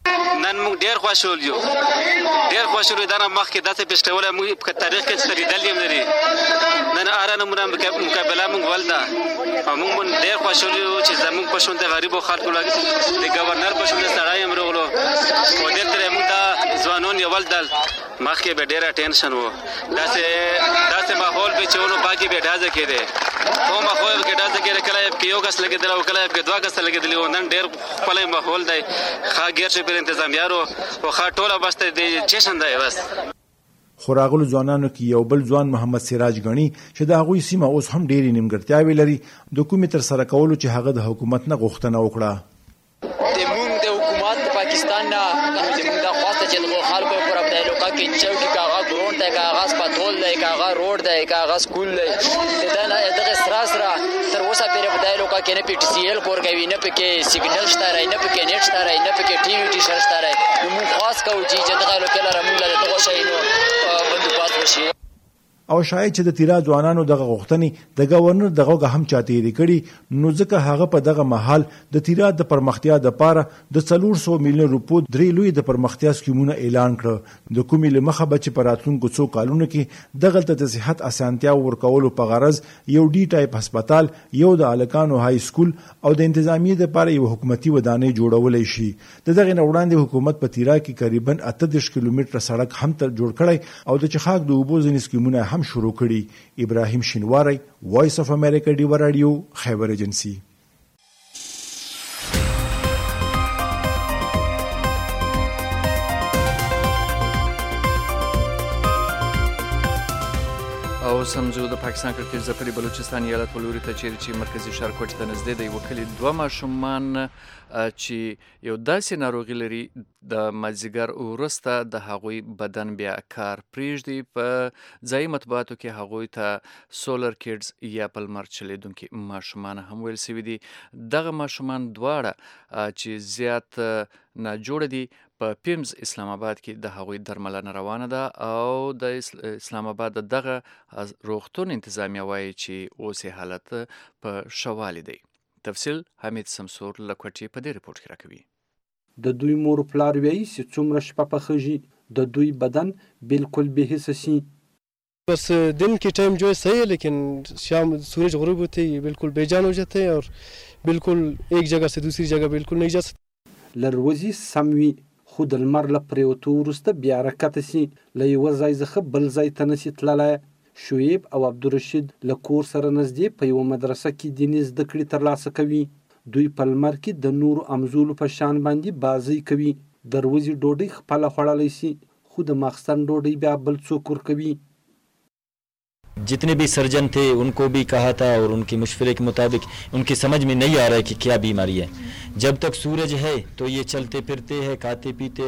نن موږ ډېر خوشحال یو ډېر خوشحال یو دا نه مخکې داسې پیشکولی موږ په تاریخ کې چې لیدلي هم نه دي نن هره نمونه مقابله موږ ولده او موږ ډېر خوشحال یو چې زموږ په شونډې غریبو خلکو د ګورنر په شونډې سړی هم راغلو او ډېر ترې موږ دا ځوانان یې ولدل مخکې به ډېره ټینشن و داسې داسې ماحول به چې ونو باقي به ډازه کېدی خو ماحول کې ډازه کېده کله یې پکې یو کس لګېدلی او کله یې پکې دوه کسه لګېدلي وو نن ډېر ښکلی ماحول دی ښه ګیر شپېر انتظامیانو او ښه ټوله بس د جشن دی بس خو راغلو ځوانانو کې یو بل ځوان محمد سراج غني چې د هغوی سیمه اوس هم ډېرې نیمګړتیاوې لري د کومې تر سره کولو چې هغه د حکومت نه غوښتنه وکړه د موږ د حکومت د پاکستان نه زموږ دا خواسته چې د خلکو پر ابتدایي لوکا کې چوکي که هغه ګراونډ دی که هغه اسپتال دی که هغه روډ دی که هغه سکول دی د دغه سره سره تر اوسه پورې ابتدایي لوکا کې نه پی ټي سی ایل کور کوي نه پکې سیګنل شته رای نه پکې نیټ شته رای نه پکې ټي وي ټي شته رای نو موږ خاص کوو چې دغه لوکا لره موږ له دغه شیانو بندوبست وشي او شاید چې د تیرا ځوانانو دغه غوښتنې د گورنر دغه هم چاتېری کړي نو ځکه هغه په دغه محل د تیرا د پرمختیا د پاره د څلور سوه میلیون روپو درې لوی د پرمختیا سکیمونه اعلان کړ د کومې له مخه به چې په راتلونکو څو کالونو کې دغلته د صحت اسانتیا ورکولو په غرض یو ډي ټایپ هسپتال یو د هلکانو های سکول او د انتظامیې دپاره یو حکومتي ودانۍ جوړولی شي د دغې نه وړاندې حکومت په تیرا کې قریبا اته دېرش کیلومتره سړک هم تر جوړ کړی او د چخاک د اوبو ځینې سکیمونه هم شروع کړي ابراهیم شینواری وایس اف امریکا ډیو رادیو خیبر ایجنسی او سمزو د پاکستان کرکټ ځپلي بلوچستان ایالت ولوري ته چیرې چې مرکزي ښار کوټې ته نږدې د یوه کلي دوه ماشومان چې یو داسې ناروغي لري د مازدیګر وروسته د هغوی بدن بیا کار پرېږدي په ځایي مطبوعاتو کې هغوی ته سولر کیډز یا په لمر چلیدونکي ماشومان هم ویل سوي دي دغه ماشومان دواړه چې زیات ناجوړه دي په پیمز اسلام آباد کې د هغوی درملنه روانه ده او د اسلام آباد دغه روغتون انتظامیه وایي چې اوس یې حالت په ښه والي دی تفصیل حمید سمسور له کوټې په دې رپورټ کې راکوي د دوی مور پلار وایي چې څومره شپه پخیږي د دوی بدن بالکل بے حس سی بس दिन के टाइम जो है सही है लेकिन शाम सूरज गुरूब होते ही बिल्कुल बेजान हो जाते हैं और बिल्कुल एक जगह से दूसरी जगह बिल्कुल नहीं जा सकते لروزي سموي خو د لمر له پرېوتو وروسته بیا راکته سي له یوه ځای څخه بل ځای ته نسي تللی شعیب او عبدالرشید له کور سره نږدې په یوه مدرسه کې دیني زده کړې ترلاسه کوي دوی په لمر کې د نورو امزولو په شان باندې بازۍ کوي د روزي ډوډۍ خپله خوړلی سي خو د ماخستن ډوډۍ بیا بل څوک ورکوي जितने भी सर्जन थे उनको भी कहा था और उनके मशवरे के मुताबिक उनकी समझ में नहीं आ रहा है कि क्या बीमारी है जब तक सूरज है तो ये चलते फिरते हैं खाते पीते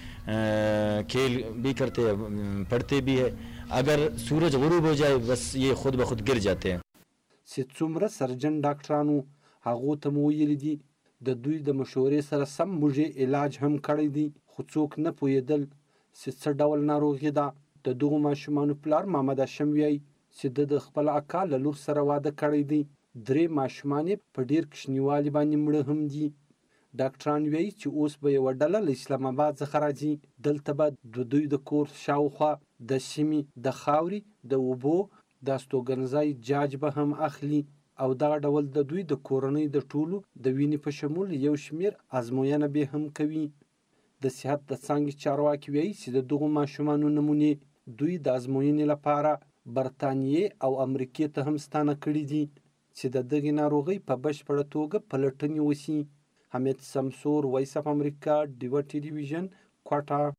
खेल भी करते हैं पढ़ते भी है अगर सूरज गुरूब हो जाए बस ये खुद ब खुद गिर जाते हैं چې څومره سرجن ډاکټرانو هغو ته مو ویلي دي د دوی د مشورې سره سم موږ علاج هم کړی دی خو څوک نه پوهېدل چې څه ډول ناروغي ده د دغو ماشومانو پلار محمد هاشم وایي چې د د خپل اکا له لور سره واده کړی دی درې ماشومان په ډېر کوچنیوالي باندې مړه هم دي ډاکټران وایي چې اوس به یوه ډله له اسلام آباد څخه راځي دلته به د دوی د کور شاوخوا د سیمې د خاورې د اوبو د استوګنځای جاج به هم اخلي او دغه ډول د دوی د کورنۍ د ټولو د وینې په شمول یو شمېر ازموینه به هم کوي د صحت د څانګې چارواکي وایي چې د دغو ماشومانو نمونې دوی د ازموینې لپاره برطانیې او امریکې ته هم ستانه کړي دي چې د دغې ناروغۍ په بشپړه توګه پلټنې وسي حمید سمسور وایس اف امریکا ډیوه ټلویزیون کوټه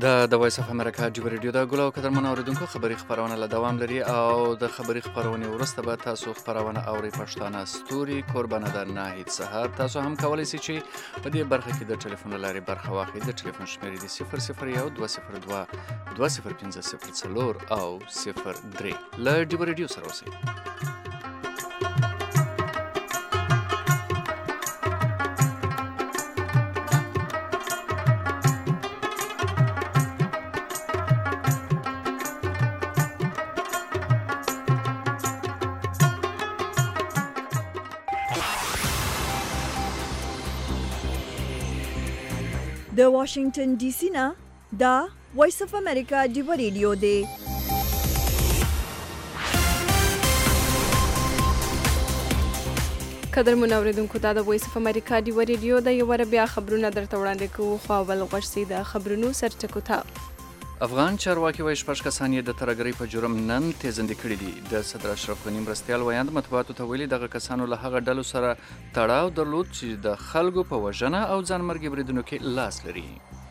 د د وایس اف امریکا ډیو ریډیو د ګلو قدرمن اوریدونکو خبری خبرونه له دوام لري او د خبری خبرونه ورسته به تاسو خبرونه اوري پښتانه ستوري قربانه ده ناهید سهار تاسو هم کولای شئ چې په دې برخه کې د ټلیفون لارې برخه واخلئ د ټلیفون شمیرې د صفر صفر یو دوه صفر دوه دوه صفر پنځه صفر څلور او صفر درې له ډیو ریډیو سره اوسئ. د واشنگټن ډي سي نه دا وایس اف امریکا ډیو ریډیو دی. قدر منوریدونکو دا د وایس اف امریکا ډیو ریډیو د یو ور بیا خبرونه درته وړاندې کوو خو اول غوښتي د خبرونو سرټکو ته. افغان چارواکي وایي شپږ کسان یې د ترهګرۍ په جرم نن تیزندې کړي دي. د صدر اشرف غني مرستیال ویاند مطبوعاتو ته ویلي دغه کسانو له هغه ډلو سره تړاو درلود چې د خلکو په وژنه او ځانمرګي بریدونو کې لاس لري.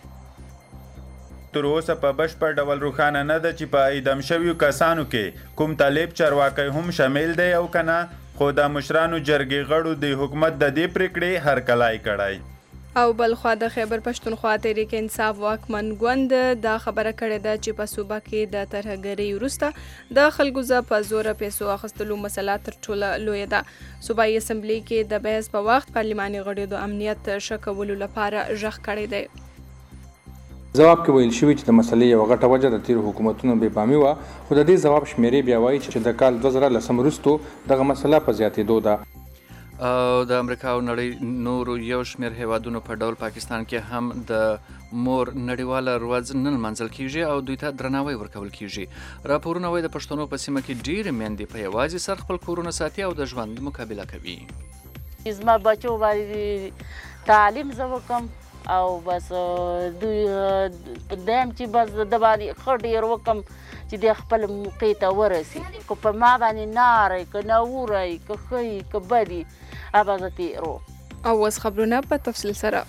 تر اوسه په بشپړ ډول روښانه نه ده چې په اعدام شویو کسانو کې کوم طالب چارواکی هم شامل دی او که نه، خو د مشرانو جرګې غړو د حکومت د دې پریکړې هرکلی کړی. او بلخوا د خیبر پښتونخوا تحریک انصاف واکمن ګوند دا خبره کړې ده چې په صوبه کې د ترهګرۍ وروسته د خلکو ځا په زوره پیسو اخیستلو مسله تر ټوله لویه ده. صوبایي اسمبلي کې د بحث په وخت پارلماني غړو د امنیت ښه کولو لپاره غږ کړی دی. ځواب کې ویل شوي چې د مسلې یوه غټه وجه د تیرو حکومتونو بې پامي وه، خو د دې ځواب شمیرې بیا وایي چې د کال دوه زره لسم وروستو دغه مسله په زیاتېدو ده. او د امریکا او نړۍ نورو یو شمېر هیوادونو په ډول پاکستان کې هم د مور نړیواله ورځ نن لمانځل کیږي او دوی ته درناوی ورکول کیږي. راپورونه وایي د پښتنو په سیمه کې ډېرې میندې په یوازې سر خپل کورونه ساتي او د ژوند مقابله کوي. زما بچو باندې تعلیم زه وکم او بس دوی دیم چې بس د باندې ښه ډېر وکم چې د خپل موقع ته ورسي. که په ما باندې ناری که نوری که ښه که بدي هغه زه تېرو. او اوس خبرونه په تفصیل سره.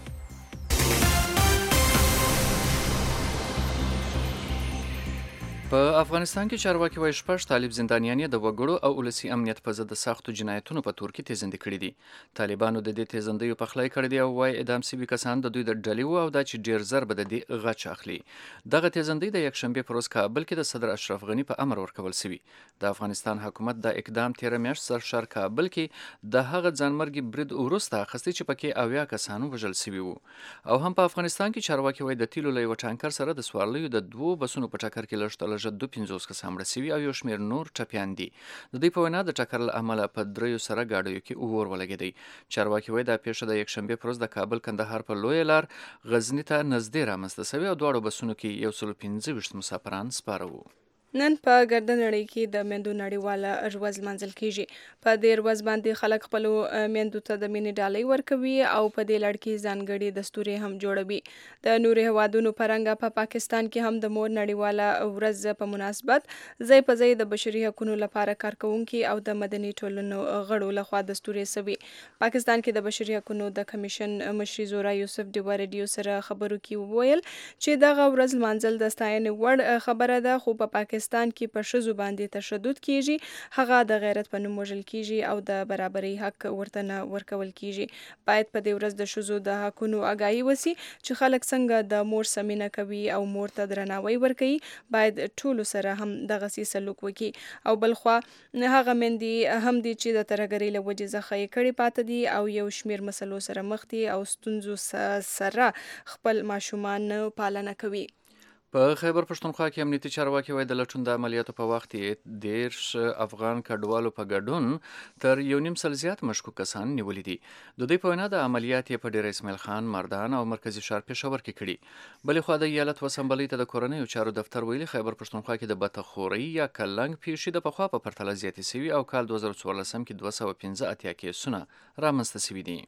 په افغانستان کې چارواکي وایي شپږ طالب زندانیان یې د وګړو او ولسي امنیت په ضد د سختو جنایتونو په تور کې تیزندې کړي دي. طالبانو د دې تیزندیو پخلی کړی دی او وایي اعدام شوي کسان د دوی د ډلې وو او دا چې ډېر زر به د دې غچ اخلي. دغه تیزندۍ د یکشنبې په ورځ کابل کې د صدر اشرف غني په امر ورکول شوي. د افغانستان حکومت دا اقدام تېره میاشت سرشار کابل کې د هغه ځانمرګي برید وروسته اخیستی چې پکې اویا کسان وژل شوي وو. او هم په افغانستان کې چارواکي وایي د تیلو له یوه ټانکر سره د سوارلیو د دوو بسونو په ټکر کې لږ تر لږه دوه پنځوس کسان مړه شوي او یو شمېر نور ټپیان دي. د دوی په وینا د ټکر له امله په دریو سره ګاډیو کې اور ولګېدی. چارواکي وایي دا پیښه د یکشنبې په ورځ د کابل کندهار په لویه لار غزني ته نږدې رامنځته شوې او دواړو بسونو کې یو سل پنځه ویشت مسافران سپاره وو. نن په ګرده نړۍ کې د میندو نړیواله ورځ لمانځل کیږي. په دې ورځ باندې خلک خپلو میندو ته د مینې ډالۍ ورکوي او په دې لړ کې ځانګړي دستورې هم جوړوي. د نورو هیوادونو په رنګه په پاکستان کې هم د مور نړیواله ورځ په مناسبت ځای په ځای د بشري حقوقو لپاره کارکوونکي او د مدني ټولنو غړو لخوا دستورې سوي. پاکستان کې د بشري حقوقو د کمیشن مشر زورا یوسف ډیوا ریډیو سره خبرو کې وویل چې دغه ورځ لمانځل د ستاینې وړ خبره ده، خو په پاکستان پاکستان کې په ښځو باندې تشدد کیږي، هغه د غیرت په نوم وژل کیږي او د برابرۍ حق ورته نه ورکول کیږي. باید په دې ورځ د ښځو د حقونو آګاهي وسی چې خلک څنګه د مور سمینه کوي او مور ته درناوی ورکوي. باید ټولو سره هم دغه سي سلوک وکړي. او بلخوا هغه مندي هم دي چې د ترهګرۍ له وجې ځخه یې کړي پاتې دي او یو شمیر مسلو سره مخ دي او ستونزو سره خپل ماشومان پالنه کوي. په خیبر پښتونخوا کې امنیتي چارواکي وایي د لټون د عملیاتو په وخت کې دېرش افغان کډوالو په ګډون تر یو نیم سل زیات مشکوک کسان نیولي دي. د دوی په وینا د عملیات یې په ډیر اسماعیل خان، مردان او مرکزي ښار پېښور کې کړي. بلې خوا د ایالت وسمبلۍ ته د کورنیو چارو دفتر ویلي خیبر پښتونخوا کې د بتخورۍ یا کلنګ پیښې د پخوا په پرتله زیاتې شوي او کال دوه زره څوارلسم کې دوه سوه پنځه اتیا کیسونه رامنځته شوي دي.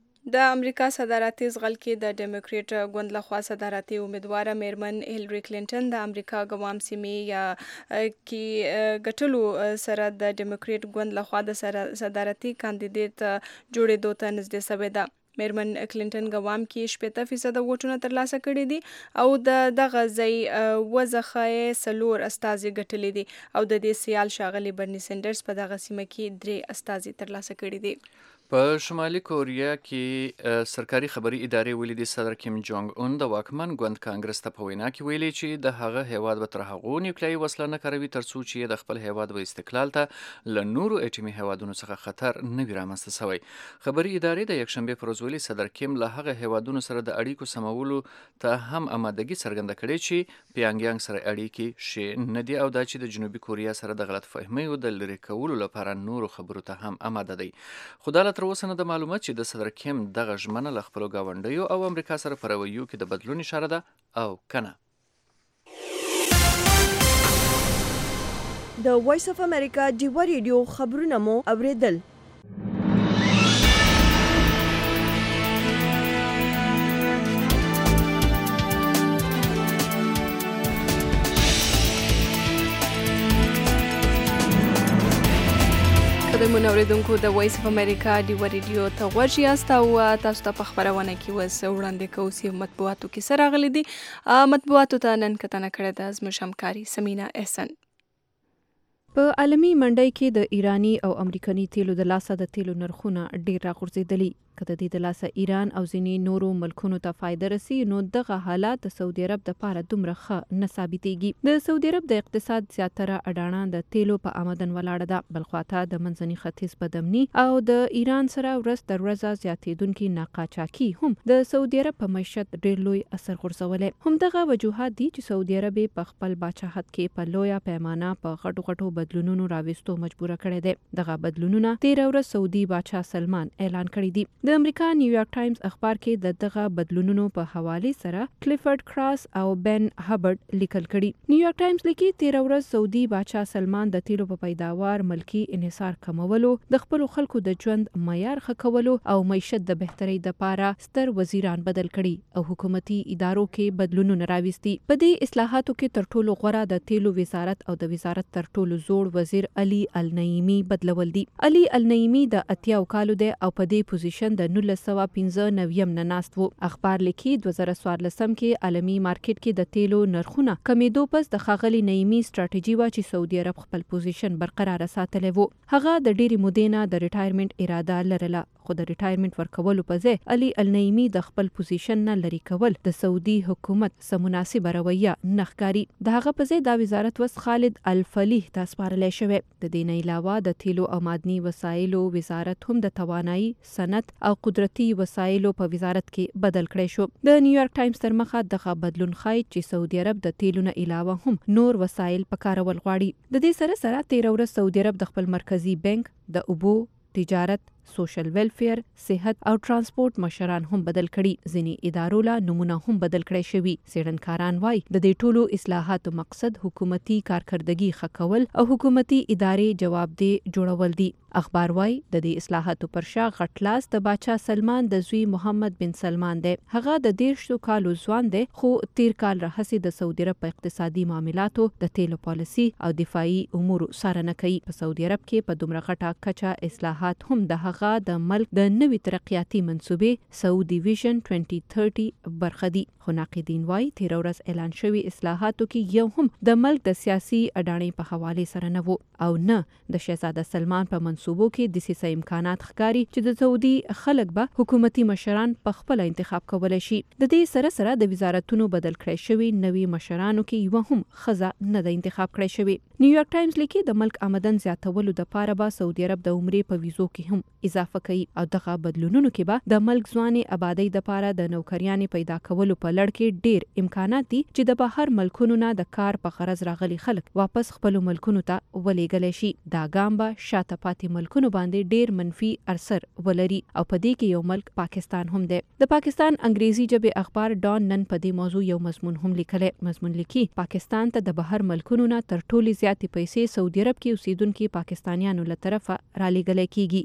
د امریکا صدارتي ځغل کې د ډیموکریټ ګوند لخوا صدارتي امیدواره میرمن هیلری کلینټن د امریکا ګوام سیمې یا کې ګټلو سره د ډیموکریټ ګوند لخوا د صدارتي کاندیدټ جوړېدو ته نږدې شوې ده. میرمن کلینټن ګوام کې شپږ فیصد ووټونه ترلاسه کړي دي او د دغه ځای وزخه سلور استازي ګټلې دي او د دې سیال شاغلي برني سندرز په دغه سیمه کې درې استازي ترلاسه کړي دي. په شمالي کوریا کې سرکاري خبري ادارې ویلي دي صدر کیم جونګ اون د واکمن ګوند کانګرس ته په وینا کې ویلي چې د هغه هیواد به تر هغو نیوکلیایي وسله نه کاروي تر څو چې د خپل هیواد و استقلال ته له نورو اټومي هیوادونو څخه خطر نه وي رامنځته شوی. خبري ادارې د یکشنبې پر ورځ ویلي صدر کیم له هغه هیوادونو سره د اړیکو سمولو ته هم آمادګي څرګنده کړې چې پیانګیانګ سره اړیکې ښې نه دي او دا چې د جنوبي کوریا سره د غلط فهمیو د لرې کولو لپاره نورو خبرو ته هم آماده دی. خو دا تر اوسه نه د معلومات چې د صدر کیم دغه ژمنه له خپلو ګاونډیو او امریکا سره په رویو کې د بدلون اشاره ده او کنه. د وایس اف امریکا ډیوا ریډیو خبرونه مو اوریدل. د منوریدونکو د وایس اف امریکا ډیوا ریډیو ته غوږ یاست او تاسو ته په خبرونه کې وس وړاندې کوو چې مطبوعاتو کې سره غلي دي. مطبوعاتو ته نن کتنه کړې ده زموږ همکاري سمینا احسن. په عالمي منډۍ کې د ایرانی او امریکایي تیلو د لاسه د تیلو نرخونه ډیر راغورځېدلي. کله د دې د لاسه ایران او ځینې نورو ملکونو ته فایده رسي نو دغه حالات د سعودي عرب د پاره دومره ښه نه ثابتېږي. د سعودي عرب د اقتصاد زیاتره اډانه د تیلو په آمدن ولاړه ده، بل خواته د منځني ختیځ بدامني او د ایران سره ورځ تر ورځه زیاتېدونکي ناقاچاکي هم د سعودي عرب په معیشت ډیر لوی اثر غورځولی. همدغه وجوهات دي چې سعودي عرب په خپل باچاحت کې په لویه پیمانه په غټو غټو بدلونونو راوستو مجبوره کړی دی. دغه بدلونونه تیره ورځ سعودي باچا سلمان اعلان کړی دي. د امریکا نیویارک ټایمز اخبار کې د دغه بدلونونو په حواله سره کلیفورد کراس او بن هبرد لیکل کړي. نیویارک ټایمز لیکي تیره ورځ سعودي باچا سلمان د تیلو په پیداوار ملکی انحصار کمولو، د خپل خلکو د ژوند معیار ښه کولو او معیشت د بهترۍ لپاره ستر وزیران بدل کړي او حکومتي ادارو کې بدلونونه راوستي. په دې اصلاحاتو کې تر ټولو غوره د تیلو وزارت او د وزارت تر ټولو زوړ وزیر علي النعیمی بدلول دي. علي النعیمی د اتیا کالو دی او په دې پوزیشن د نولس سوه پنځه نویم نه ناست وو. اخبار لیکي دوه زره څوارلسم کې عالمي مارکیټ کې د تیلو نرخونه کمیدو پس د ښاغلي نعیمي ستراتیژي وا چې سعودي عرب خپل پوزیشن برقرار ساتلی وو. هغه د ډېرې مودې نه د ریټایرمنټ اراده لرله، خو د ریټایرمنټ ورکولو په ځای علي النعیمی د خپل پوزیشن نه لري کول د سعودي حکومت سم مناسبه رویه نه ښکاري. د هغه په ځای دا وزارت وس خالد الفلیح ته سپارلی شوی. د دې نه علاوه د تیلو او معدني وسایلو وزارت هم د توانایي، صنعت او قدرتي وسایلو په وزارت کې بدل کړی شو. د نیویارک ټایمز تر مخه دغه بدلون ښایي چې سعودي عرب د تیلو نه علاوه هم نور وسایل په کارول غواړي. د دې سره سره تیره ورځ سعودي عرب د خپل مرکزی بانک، د اوبو، تجارت، سوشل ویلفیر، صحت او ترانسپورت مشران هم بدل کړي. ځینې ادارو لا نمونه هم بدل کړی شوي. څېړنکاران وایي د دې ټولو اصلاحاتو مقصد حکومتي کارکردګي ښه کول او حکومتي ادارې جوابدeh جوړول دي. اخبار وایي د دې اصلاحاتو پر شا غټ لاس د باچا سلمان د زوی محمد بن سلمان دی. هغه د دیرشو کالو ځوان دی خو تیر کال راهیسې د سعودي عرب په اقتصادي معاملاتو، د تیلو پالیسي او دفاعي امورو څارنه کوي. په سعودي عرب کې په دومره غټه کچه اصلاحات هم د هغه د ملک د نوي ترقیاتي منصوبې سعودي ویژن دوه هزار تیس برخه دي. خو ناقدین وایي تیره ورځ اعلان شوي اصلاحاتو کې یو هم د ملک د سیاسي اډانې په حواله سره نه وو او نه د شهزاده سلمان په منصوبو کې د سیاسي امکانات ښکاري چې د سعودي خلک به حکومتي مشران په خپل انتخاب کولای شي. د دې سره سره د وزارتونو بدل کړی شوي نوي مشرانو کې یو هم ښځه نه د انتخاب کړی شوی. نیویارک ټایمز لیکي د ملک آمدن زیاتولو لپاره به سعودي عرب د عمرې په ویزو کې هم اضافه کوي او دغه بدلونونو کې به د ملک ځواني آبادی لپاره د نوکریانې پیدا کولو په لړ کې ډیر امکانات دي چې د بهر ملکونو نه د کار په غرض راغلي خلک واپس خپل ملکونو ته ولېږلی شي. دا ګام به شاته پاتې ملکونو باندې ډیر منفي اثر ولري او په دې کې یو ملک پاکستان هم دی. د پاکستان انګریزي ژبې اخبار ډان نن په دې موضوع یو مضمون هم لیکلی. مضمون لیکي پاکستان ته د بهر ملکونو نه تر ټولو زیاتې پیسې سعودي عرب کې اوسیدونکي پاکستانیانو له طرفه رالیږلی کیږي. روان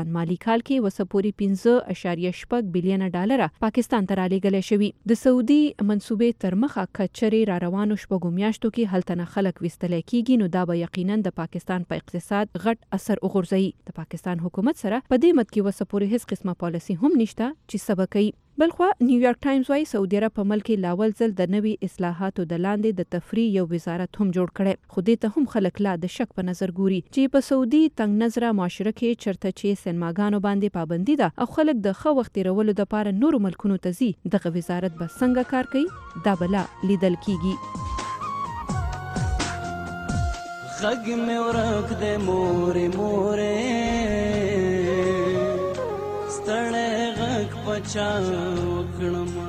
روان مالی کال کې وسه پورې پنځه اعشاریه شپږ بلین ډالر پاکستان ته رالېږلی شوي. د سعودي منصوبې تر مخه کچرې را روانو شپږو میاشتو کې هلته نه خلک ویستلی کیږي، نو دا به یقینا د پاکستان په اقتصاد غټ اثر وغورځوي. د پاکستان حکومت سره په دې مد کې وسه پورې هیڅ قسمه پالیسي هم نشته چې څه به کوي. بلخوا نیویارک ټایمز وايي سعودي عرب په ملک کې لاول ځل د نوي اصلاحاتو د لاندې د تفریح یو وزارت هم جوړ کړی، خو دې ته هم خلک لا د شک په نظر ګوري چې په سعودي تنګ نظره معاشره کې چرته چې سینماګانو باندې پابندي ده او خلک د ښه وخت تېرولو دپاره نورو ملکونو ته ځي، دغه وزارت به څنګه کار کوي دا به لا لیدل کیږي. غږ مې ورک دی مورې مورې ستړی غږ پچا وکړم،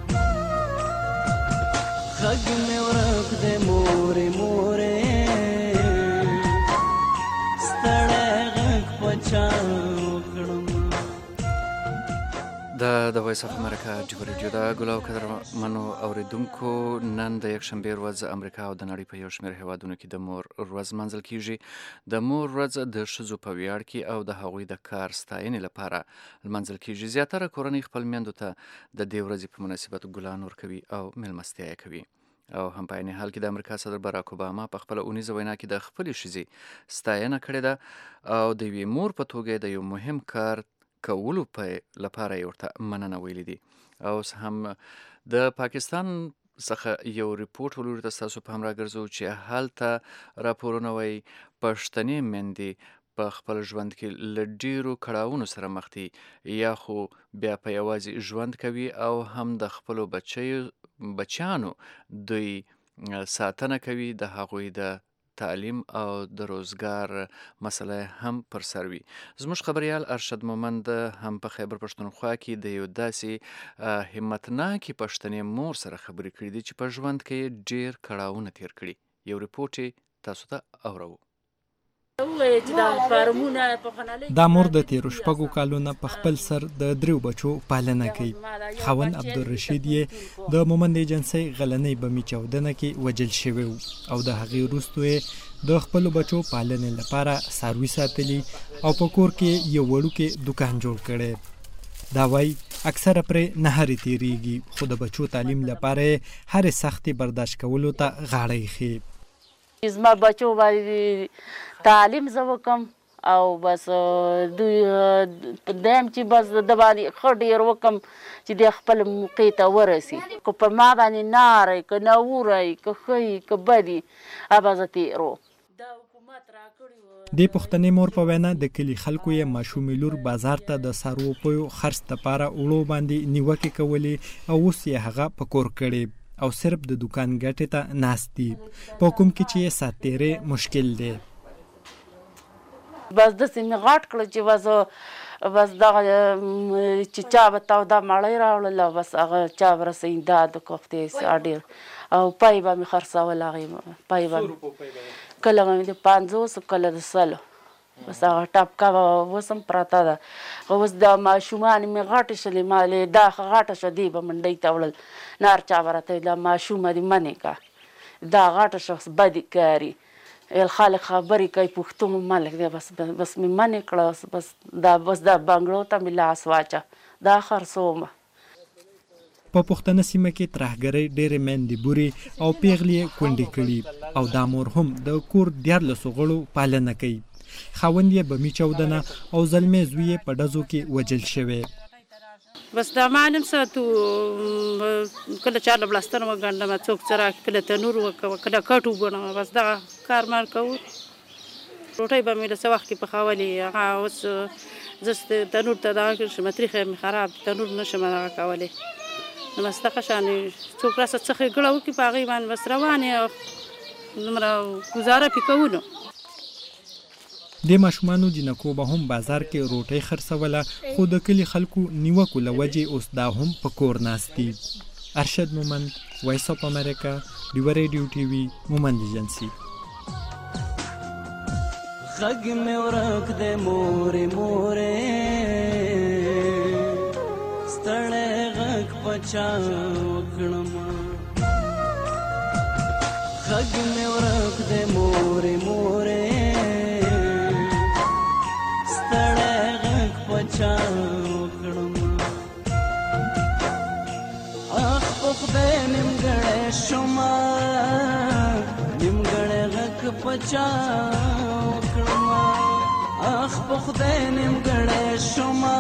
غږ مې ورک دی مورې مورې ستړی غږ پچا وکړم. د د وایس اف امریکا ډیو ریډیو دا ګلو قدر منو اوریدونکو، نن د یکشنبې ورځ امریکا او د نړۍ په یو شمېر هیوادونو کې د مور ورځ منځل کیږي. د مور ورځ د ښځو په ویاړ کې او د هغوی د کار ستاینې لپاره لمانځل کیږي. زیاتره کورنۍ خپل میندو ته د دې ورځې په مناسبت ګلان ورکوي او میلمستیا یې کوي. او هم په عین حال کې د امریکا صدر باراک اوباما په خپله اونیزه وینا کې د خپلې ښځې ستاینه کړې ده او د یوې مور په توګه د یو مهم کار کولو په لپاره یې ورته مننه ویلې دي. اوس هم د پاکستان څخه یو ریپورټ ولوري ته ستاسو په هم راګرځو چې هلته راپورونه وایي پښتنې میندې په خپل ژوند کې له ډیرو کړاوونو سره مخ دي، یا خو بیا په یوازې ژوند کوي او هم د خپلو بچیو بچیانو دوی ساتنه کوي، د هغوی د تعلیم او د روزګار مسله هم پر سر وي. زموږ خبریال ارشد مومند هم په خیبر پښتونخوا کې د یو داسې همتناکې پښتنې مور سره خبرې کړې دي چې په ژوند کې ډیر کړاوونه تیر کړي. یو ریپورټ یې تاسو ته اورو. دا مور د تیرو شپږو کالونو په خپل سر د دریو بچو پالنه کوي. خاوند عبدالرشید یې د مومند ایجنسۍ غلنۍ بمي چاودنه کې وجل شوی او د هغې وروسته یې د خپلو بچو پالنې لپاره څاروي ساتلي او په کور کې یو وړوکی دوکان جوړ کړی. دا وایي اکثره پرې نهارې تیریږي، خو د بچو تعلیم لپاره هرې سختې برداشت کولو ته غاړه ایښي. زما بچو باندې تعلیم زه وکم او بس دوی دیم چې بس د باندې ښه ډېر وکم چې د خپل موقع ته ورسي. که په ما باندې ناری که نوری که ښه که بدي هغه زه تېرو. د پښتنې مور په وینا د کلي خلکو یې ماشومې لور بازار ته د څاروپیو خرڅ دپاره وړو باندې نیوکې کولې او اوس یې هغه په کور کړې او صرف د دوکان ګټې ته ناست دي، په کوم کې چې یې سات تېری مشکل دی. بس داسې مې غټ کړه چې بس بس دغه چې چا به توده مړۍ راوړله بس هغه چا به رسوي دا د کوفتې ډېر او پای به مې خرڅول، هغې پای به کله به مې د پنځوسو کله د سلو بس هغه ټپکه به اوس هم پرته ده. اوس د ماشومان مې غټې شلې مالې دا غټه شوه دې به منډۍ ته وړل، نه هر چا به راته ویل دا ماشومه دې منې که دا غټه شوه بدې کاري خلک خبرې کوي پښتون ملک دی بس بس مې منې کړه بس دا بس دا بنګړو ته مې لاس واچه دا خرڅومه. په پښتنه سیمه کې ترهګرۍ ډېرې میندې بورې او پیغلې یې کونډې کړي او دا مور هم د کور دیارلسو غړو پالنه کوي. خاوند یې بمي چاودنه او زلمی زوی یې په ډزو کې وجل شوی. بس دا معلوم ساتو کله چارله بلاستر وګنډم څوک څه راکړي کله تنور وکوه کله کټ وګڼم بس دغه کار مار کوو. روټۍ به مې له څه وخت کې پخولې هغه اوس زه تنور ته دغه کړی شم تریخ مې خراب تنور نه شم دغه کولی نو بس دغه شانې څوک راسه څه ښېګړه وکړي په هغې باندې بس روان یې دومره ګزاره پې کوو. نو د ماشومانو جنکو به هم بازار کې روټۍ خرڅوله، خو د کلي خلکو نیوکو له وجې اوس دا هم په کور ناست دي. ارشد مومند، وایس اف امریکا، ډیوه ریډیو ټي وي، مومند ایجنسي. غږ مې ورک دی مورې مورې ستړی غږ پچا وکړم، غږ مې ورک دی مورې مورې ستړی غږ پچا وکړم اخ په خدای نیمګړی شومه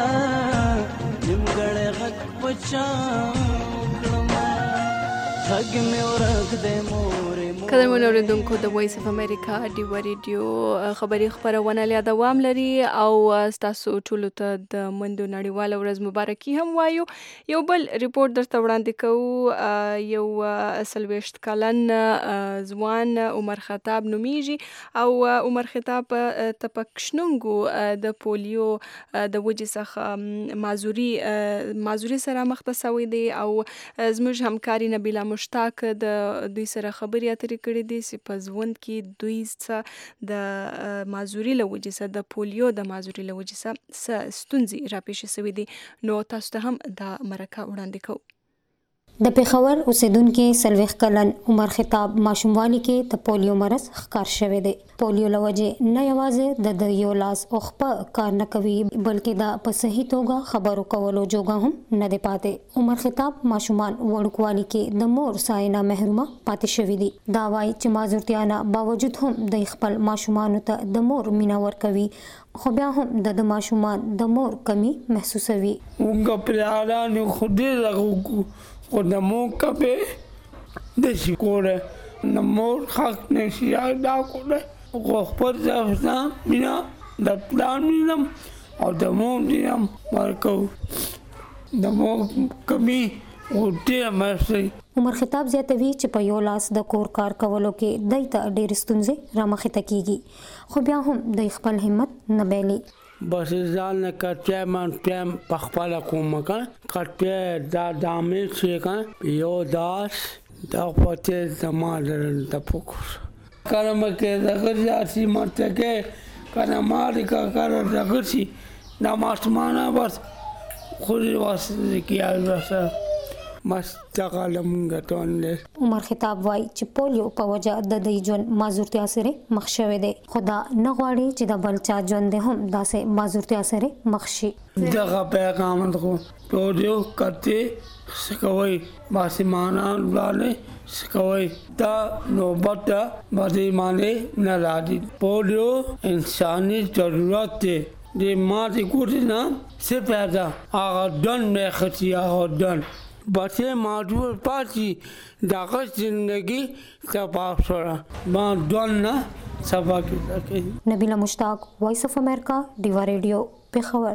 نیمګړی غږ پچا وکړم غږ مې ورک دی مورې قدرمن اوریدونکو د وایس اف امریکا ډیوا ریډیو خبري خبرونه لا دوام لري او تاسو ټول ته د مندو نړیواله ورځ مبارکي هم وایو. یو بل ریپورت درته وړاندې کوو. یو سلويشت کلن ځوان عمر خطاب نومیږي او عمر خطاب تپکشنونګو د پولیو د وجې څخه معذوري معذوري سره مخ ته شوی دی او زموږ همکاري نبیله مشتاق د دوی سره خبرې اترې کړې دي چې په ژوند کې دوی څه د معذوري له وجې څخه د پولیو د معذوري له وجې څخه ستونزې راپېښې شوې دي. نو تاسو ته هم دا مرکه وړاندې کوو. د پېښور اوسیدونکو سلويخ کلن عمر خطاب ماشوموالي کې د پولیو مرض ښکار شوی دی. پولیو له وجې نه یوازې د یو لاس او خپه کار نه کوي بلکې دا په صحیح توګه خبرو کولو جوګه هم نه دی پاتې. عمر خطاب ماشومان وړوکوالي کې د مور سایه محرومه پاتې شوی دي. دا وایي چې معذورتیا نه باوجود هم د خپل ماشومانو ته د مور مینا ورکوي خو بیا هم د ماشومان د مور کمی محسوسوي. موږ پلانانو خو دې لغو خو د مور کبه د شکوره د مور حق نشي ادا کوله خو خپل ځان مینا د پلان مینم او د مور مینم ورکو د مور کمی او دې مرسي. عمر خطاب زیاتوي چې په یو لاس د کور کار کولو کې دای ته ډېر ستونزې رامخې ته کیږي خو بیا هم د خپل همت نه بیلي. بس ځان نه کټیا مان پم پخپاله کوم کا کټیا دا دامه چې کا یو داس دا پته زماده د پوکس کارم کې د غرضی ماته کې کنه مال کا کار د غرضی دا ماسمانه بس خو واسه کیال واسه مستقلم غټون له. عمر خطاب وای چې پولیو په وجه د دې ژوند معذورتیا سره مخ شوی دی. خدا نه غواړي چې د بل چا ژوند هم داسې معذورتیا سره مخ شي. دغه پیغام خو پولیو کته سکوي ماسمان باندې سکوي دا نوبت باندې باندې نه راځي. پولیو انساني ضرورت دی د ماته کوټ نه څه پیدا هغه دن نه ختی هغه دن بچه معذور پاتی داغه زندگی تباہ شوه ما دون نه سبا کې. نبیله مشتاق وایس اف امریکا ډیوا ریډیو پېښور.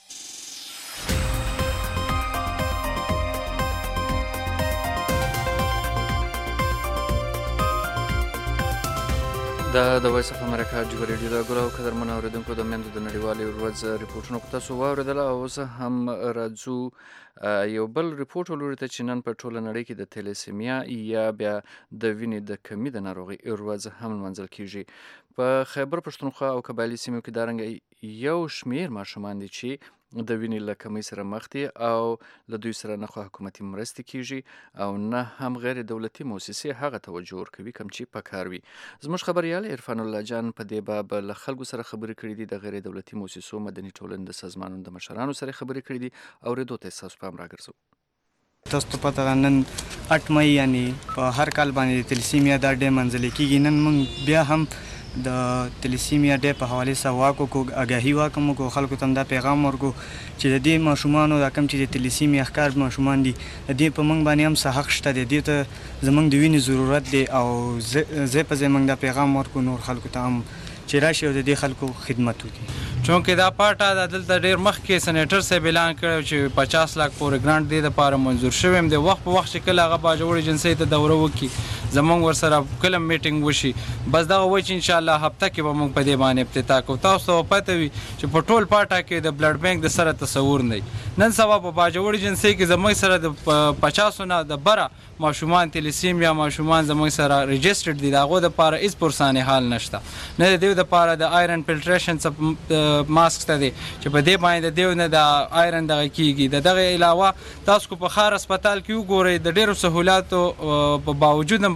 دا د وایس اف امریکا ډیوا ریډیو د ګلو قدرمن اوریدونکو د مندو د نړیوالې ورځ ریپورتونو کو تاسو واوریدل او اوس هم راځو یو بل ریپورت ولوري ته چې نن په ټوله نړۍ کې د تلیسیمیا یا بیا د وینې د کمی د ناروغي ورځ هم منځل کیږي. په خیبر پښتونخوا او قبایلی سیمو کې دارنګ یو شمیر ماشومان دي چې د وینې له کمی سره مخ دي او له دوی سره نه خو حکومتي مرستې کیږي او نه هم غیر دولتي موسسې هغه توجه ورکوي کوم چې پکار وي. زموږ خبريال عرفان الله جان په دې باب له خلکو سره خبرې کړې دي د غیر دولتي موسسو مدني ټولنې د سازمانونو د مشرانو سره خبرې کړې دي او ریدو ته تاسو پام راګرځو. تاسو ته پته ده نن اټ مې یعنی په هر کال باندې تلیسیمیا دا ډې منځلې کیږي. نن موږ بیا هم د تلیسیمیا ډې په حواله سره واکو کو اگاهی واکم کو خلکو ته دا پیغام ورکو چې د دې ماشومانو دا کم چې د تلیسیمیا ښکار ماشومان دي د دې په موږ باندې هم څه حق شته د دې ته زمونږ د وینې ضرورت دی او زه په زمونږ دا پیغام ورکو نور خلکو ته هم چې راشي او د دې خلکو خدمت وکړي. چونکې دا پاټه د دلته ډیر مخکې سېنیټر صاحب اعلان کړی چې پچاس لک پورې ګرانټ دی د پاره منظور شوی دی. وخت په وخت چې کله هغه باجوړي جنسي ته دوره وکړي زمونږ ورسره کله میټینګ وشي بس دغه وایي چې انشاءالله هفته کې به موږ په دې باندې افتتاح کوو. تاسو ته پته وي چې په ټول پاټه کې د بلډ بانک د سره تصور نه نن سبا په باجوړي جنسي کې زموږ سره د پچاسو نه د بره ماشومان تلیسیمیا ماشومان زموږ سره ريجسترډ دي. دغه د پاره هیڅ پرسانه حال نشته نه د دې د پاره د آیرن فلټریشن ماسک ته دي چې په دې باندې د دیو نه د آیرن دغه کیږي. د دغه علاوه تاسو کو په خار هسپتال کې وګورئ د ډیرو سہولاتو په باوجود هم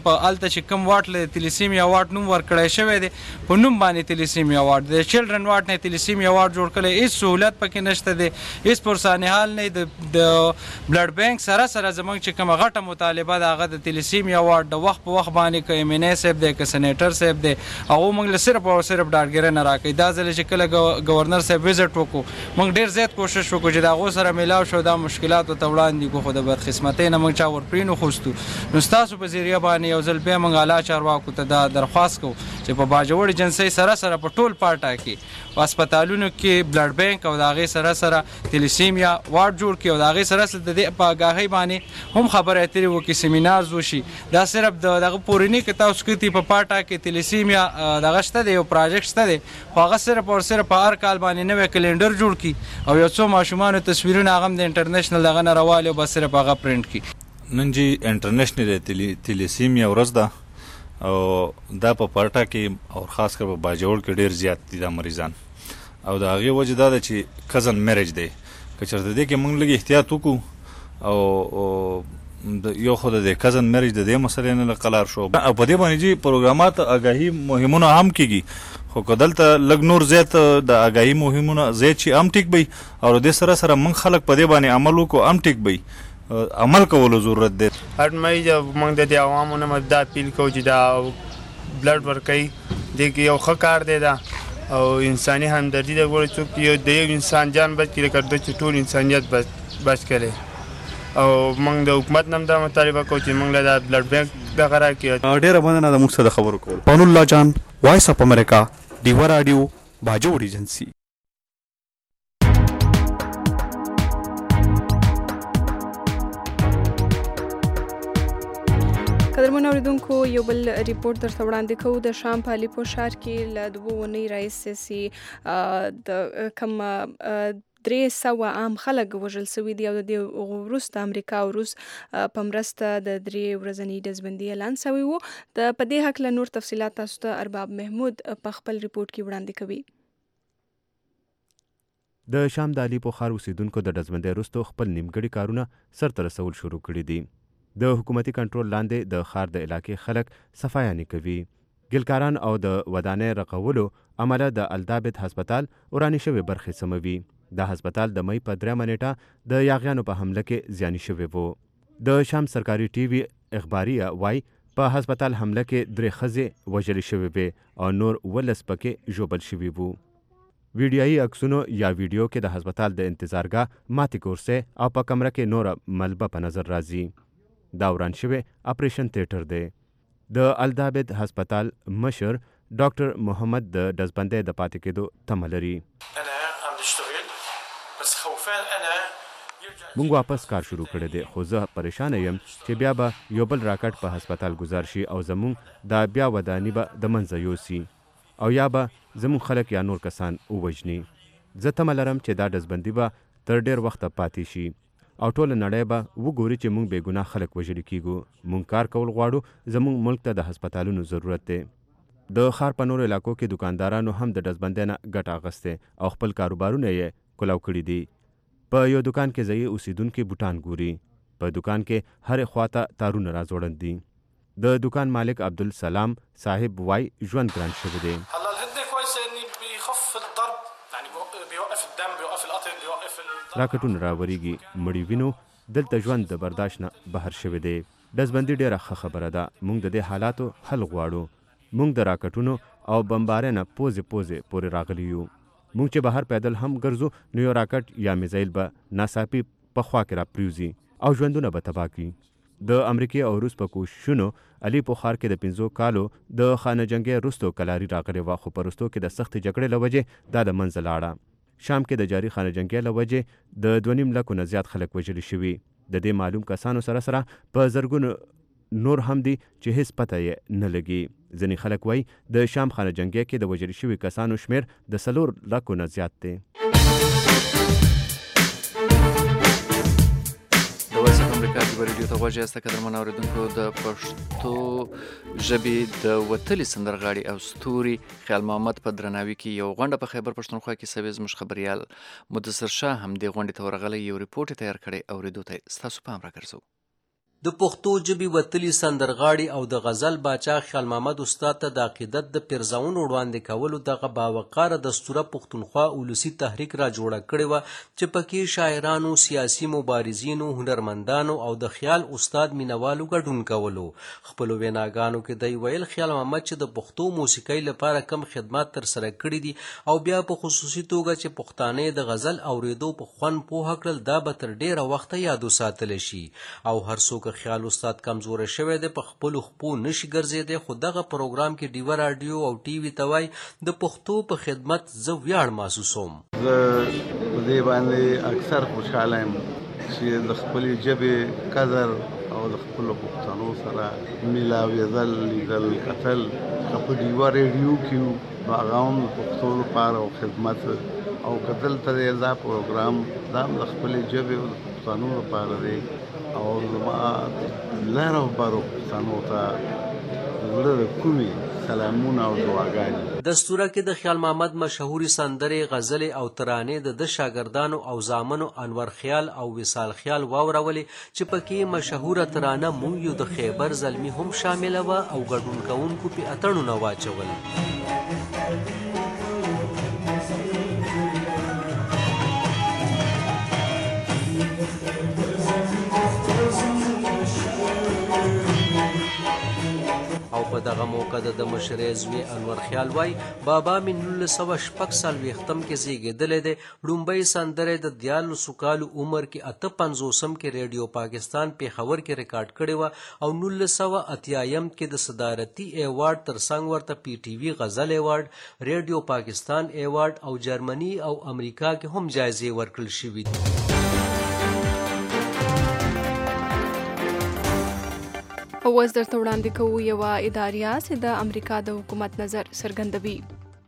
په هلته چې کوم واټ له تلیسیمیا واټ نوم ورکړی شوی دی په نوم باندې تلیسیمیا واټ د چلډرن واټ نه تلیسیمیا واټ جوړ کړی هېڅ سهولت پکې نشته دی هېڅ پرساني حال نه د بلډ بینک سره سره زموږ چې کومه غټه مطالبه ده هغه د تلیسیمیا واټ د وخت په وخت باندې که ایم این ای صاحب دی که سینیټر صاحب دی هغو موږ له صرف او صرف ډاډګیرنه راکوي دا ځل چې کله ګورنر صاحب وزټ وکړو موږ ډېر زیات کوشش وکړو چې د هغو سره میلاو شو دا مشکلاتو ته وړاندې کړو خو د بدقسمتۍ نه موږ چا ورپرې نه خوستو نو ستاسو په ذریعه باندې یو ځل بیا موږ اعلی چارواکو ته دا درخواست کوو چې په باجوړ ایجنسۍ سره سره په ټول پاټا کې په هسپتالونو کې بلډ بینک او د هغې سره سره تلیسیمیا واټ جوړ کړي او د هغې سره سره د دې په آګاهۍ باندې هم خبرې اترې وکړي سیمینارز وشي دا صرف د دغه پورې نه که تاسو کتي په پاټا کې تلیسیمیا دغه شته دی یو پراجیکټ شته دی خو هغه صرف او صرف په هر کال باندې نوی کلینډر جوړ کړي او یو څو ماشومانو تصویرونه هغه هم د انټرنیشنل دغه نه راوالي او بس صرف هغه پرنټ کړي نن چې انټرنیشنل تلیسیمیا ورځ ده او دا په پاټا کې او خاص کر په باجوړ کې ډیر زیات دي دا مریضان او د هغې وجه دا ده چې کزن میریج دی که چېرته دې کې موږ لږ احتیاط وکړو او یو خو د کزن میریج د دې مسلې نه قلار شو او په دې باندې چې پروګرامات آګاهي مهمونه هم کېږي خو که دلته لږ نور زیات د آګاهي مهمونه زیات چې هم ټیک بی او دې سره سره موږ خلک په دې باندې عمل وکړو هم ټیک بی عمل کولو ضرورت دی هرمای موږ د دې عوامو نه دا اپیل کوو چې دا بلډ ورکوي دې کې یو ښه کار دی دا او انساني همدردي د ګوره څوک یو د یو انسان جان بچ کړي لکه چې ټول انسانیت بچ کړي او موږ د حکومت نه هم دا مطالبه کوو چې موږ له دا بلډ بینک دغه راکړي ډېره مننه د موږ سره د خبرو کولو پون الله جان وایس اف امریکا ډیوه راډیو باجوړ ایجنسي قدرمن اوریدونکو یو بل ریپورت درته وړاندې کوو د شام په الیپو ښار کې له دوه اونۍ راهیسې د کم درې سوه عام خلک وژل سوي دي او د دې وروسته امریکا او روس په مرسته د درې ورځنۍ ډزبندي اعلان سوی و د په دې هکله نور تفصیلات تاسو ته ارباب محمود په خپل ریپورت کې وړاندې کوي د شام د الیپو ښار اوسیدونکو د ډزبندۍ وروسته خپل نیمګړي کارونه سرته رسول شروع کړي دي د حکومتي کنټرول لاندې د ښار د علاقې خلک صفایانې کوي ګلکاران او د ودانۍ رغولو عمله د الدابت هسپتال ورانې شوې برخې سموي دا هسپتال د مۍ په درېیمه نیټه د یاغیانو په حمله کې زیاني شوی و د شام سرکاري ټي وي اخباریه وای په هسپتال حمله کې درې ښځې وژلې شوې وې او نور ولس پکې ژوبل شوي وو ویډیایي عکسونو یا ویډیو کې د هسپتال د انتظارګاه ماتې کورسۍ او په کمره کې نوره ملبه په نظر راځي دا وران شوی اپریشن تیټر دی د الدابت هسپتال مشر ډاکټر محمد د ډزبندۍ د پاتې کېدو تمه لري موږ واپس کار شروع کړی دی خو زه پریشانه یم چې بیا به یو بل راکټ په هسپتال ګزار شي او زموږ دا بیا وداني به د منځه یوسي او یا به زموږ خلک یا نور کسان ووژني زه تمه لرم چې دا ډزبندي به تر ډېر وخته پاتې شي او ټوله نړۍ به وګوري چې موږ بې ګناه خلک وژلي کیږو موږ کار کول غواړو زموږ ملک ته د هسپتالونو ضرورت دی د ښار په نورو علاقو کې دکاندارانو هم د ډزبندۍ نه ګټه اخیستې او خپل کاروبارونه یې کلاو کړي دي په یو دکان کې ځایي اوسیدونکي بوټان ګوري په دکان کې هرې خواته تارونه راځوړند دي د دکان مالک عبدالسلام صاحب وای ژوند ګران شوی دی راکټونه راوریږي مړی وینو دلته ژوند د برداشت نه بهر شوی دی ډزبندي ډېره ښه خبره ده موږ د دې حالاتو حل غواړو موږ د راکټونو او بمبارۍ نه پوزې پوزې پورې راغلي یو موږ چې بهر پیدل هم ګرځو نو یو راکټ یا میزایل به ناڅاپي په خوا کې راپریوځي او ژوندونه به تباه کړي د امریکې او روس په کوششونو الیپو ښار کې د پنځو کالو د خانه جنګۍ وروستو کلاري راغلې وه خو په وروستو کې د سختې جګړې له وجې دا د منځه لاړه شام کې د جاري خانه جنګۍ له وجې د دوه نیم لکو نه زیات خلک وژلي شوي د دې معلوم کسانو سره سره په زرګونو نور هم دي چې هیڅ پته یې نه لګي ځینې خلک وایي د شام خانه جنګۍ کې د وژل شوي کسانو شمیر د څلور لکو نه زیات دی د وایس اف امریکا ډیوه راډیو ته غوږ یاست قدرمن اورېدونکو د پښتو ژبې د وتلي سندرغاړي او ستوري خیال محمد په درناوي کې یو غونډه په خیبر پښتونخوا کې سوي زموږ خبریال مدثر شاه هم دې غونډې ته ورغلی یو ریپورټ یې تیار کړی اورېدو ته ستاسو پام راګرځو د پښتو ژبې وتلي سندرغاړي او د غزل باچا خیال محمد استاد ته د عقیدت د پرزونو وړاندې کولو دغه باوقاره دستوره پښتونخوا ولسي تحریک را جوړه کړې وه چې پکې شاعرانو، سیاسي مبارزینو، هنرمندانو او د خیال استاد مینوالو ګډون کولو. خپلو ویناګانو کې دی ویل خیال محمد چې د پښتو موسیقۍ لپاره کم خدمات ترسره کړي دي او بیا په خصوصي توګه چې پښتانه د غزل اوریدو په خوند پوهه کړل دا به تر ډیره وخته یاد وساتلی شي. او هر څوک خیال استاد کمزوری شوی دی په خپلو خپو نشي ګرځېدی، خو دغه پروګرام کې ډیوه راډیو او ټي وي ته وایي د پښتو په خدمت زه ویاړ محسوسوم. زه په دې باندې اکثر خوشحاله یم چې د خپلې ژبې قدر او د خپلو پښتنو سره میلاوېدل، لیدل، کتل په ډیوه ریډیو کې وو نو هغه هم د پښتو لپاره او خدمت او کتل ته دی دا پروګرام دا هم د خپلې ژبې او د پښتنو لپاره دی او زما لر او برو پښتنو ته د زړه د کومې سلامونه او دعاګانې. دستوره کې د خیال محمد مشهوري سندرې، غزلې او ترانې د ده شاګردانو او زامنو انور خیال او وصال خیال واورولې چې پکې مشهوره ترانه مونږ یو د خیبر زلمي هم شامله وه او ګډون کوونکو پې اتڼونه واچول. او په دغه موقع د مشرۍ زوی انور خیال وای بابا مې نولس سوه شپږ څلوېښتم کې زیږېدلی دی. لومړی سندره د دیارلسو کالو عمر کې اته پنځوسم کې ریډیو پاکستان پېښور کې ریکارډ کړې وه او نولس سوه اتیایم کې د صدارتي ایوارډ ترڅنګ ورته پی ټي وي غزل ایوارډ، ریډیو پاکستان ایوارډ او جرمني او امریکا کې هم جایزې ورکړل شوي دي. اوس درته وړاندې کوو یوه اداریه چې د امریکا د حکومت نظر څرګندوي.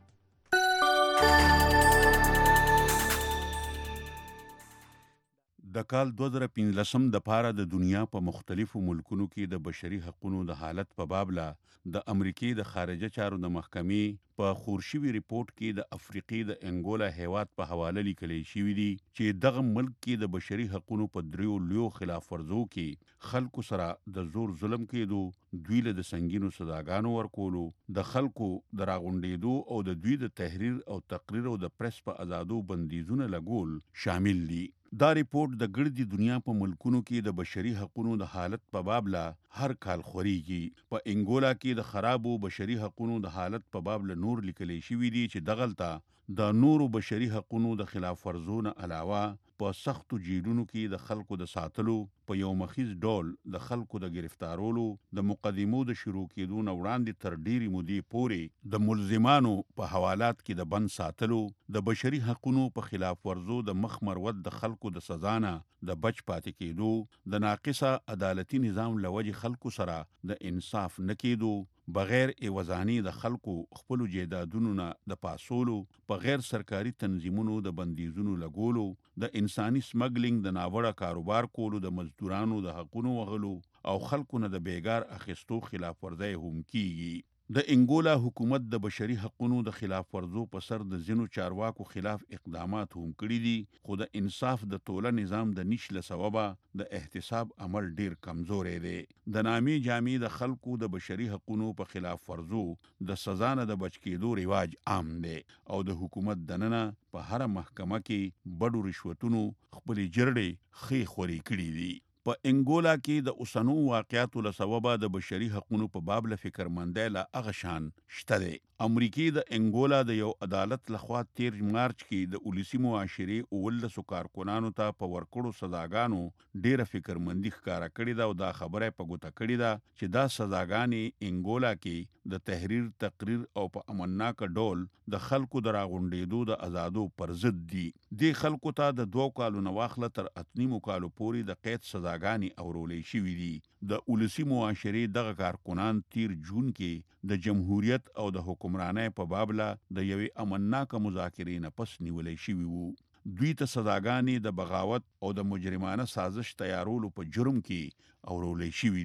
د کال دوه زره پنځلسم دپاره د دنیا په مختلفو ملکونو کې د بشري حقونو د حالت په بابله د امریکې د خارجه چارو د محکمې په خور شوي ریپورټ کې د افریقې د انګولا هیواد په حواله لیکلی شوي دي چې دغه ملک کې د بشري حقونو په دریو لویو خلاف ورزو کې خلکو سره د زور ظلم کېدو، دوی له د سنګینو سزاګانو ورکولو، د خلکو د راغونډېدو او د دوی د تحریر او تقریر او د پریس په ازادو بندیزونه لګول شامل دي. دا ریپورټ د ګردي دنیا په ملکونو کې د بشري حقونو د حالت په بابله هر کال خوريږي. په انګولا کې د خرابو بشري حقونو د حالت په بابله نور لیکلی شوي دي چې دغلته د نورو بشري حقونو د خلاف ورزونه علاوه په سختو جیلونو کې د خلکو د ساتلو، په یو مخیز ډول د خلکو د گرفتارولو، د مقدمو د شروع کېدو نه وړاندې تر ډیرې مودې پورې د ملزمانو په حوالات کې د بند ساتلو، د بشري حقونو په خلاف ورزو د مخ مروت د خلکو د سزا نه د بچ پاتې کېدو، د ناقصه عدالتي نظام له وجې خلکو سره د انصاف نه کېدو، بغیر ایوازاني د خلکو خپلو جیدادونو نه د پاسولو، په غیر سرکاري تنظیمونو د بندیزونو لګولو، د انساني سمګلینګ د ناوړه کاروبار کولو، د مزدورانو د حقونو وغلو او خلکو نه د بیګار اخیستو خلاف ورزی هم کیږي. د انګولا حکومت د بشري حقونو د خلاف ورزو په سر د ځینو چارواکو خلاف اقدامات هم کړي دي، خو د انصاف د توله نظام د نیش له سببه د احتساب عمل ډیر کمزوری دی. د نامي جامع د خلکو د بشري حقونو په خلاف ورزو د سزا نه د بچ کېدو رواج عام دی او د حکومت دننه په هره محکمه کې بډو رشوتونو خپلې جرړې ښې خورې کړي دي. په انګولا کې د اوسنو واقعاتو له سببه د بشري حقونو په باب له فکرمندۍ له هغه شان شته دی. امریکې د انګولا د یو عدالت لخوا تیر مارچ کې د ولسي معاشرې اوولسو کارکنانو ته په ورکړو سزاګانو ډیره فکرمندي ښکاره کړې ده او دا خبره په ګوته کړې ده چې دا سزاګانې انګولا کې د تحریر، تقریر او په امنناکه ډول د خلکو د راغونډېدو د ازادو پر ضد دي. دې خلکو ته د دوو کالو نه واخله تر اتنیمو کالو پورې د قید سزاګانې اورولې شوي دي. د ولسي معاشرې دغه کارکنان تیر جون کې د جمهوریت او د حکمرانۍ په بابله د یوې امنناکه مذاکرې نه پس نیولی شوي وو. دوی ته سزاګانې د بغاوت او د مجرمانه سازش تیارولو په جرم کې اورولې شوي دي.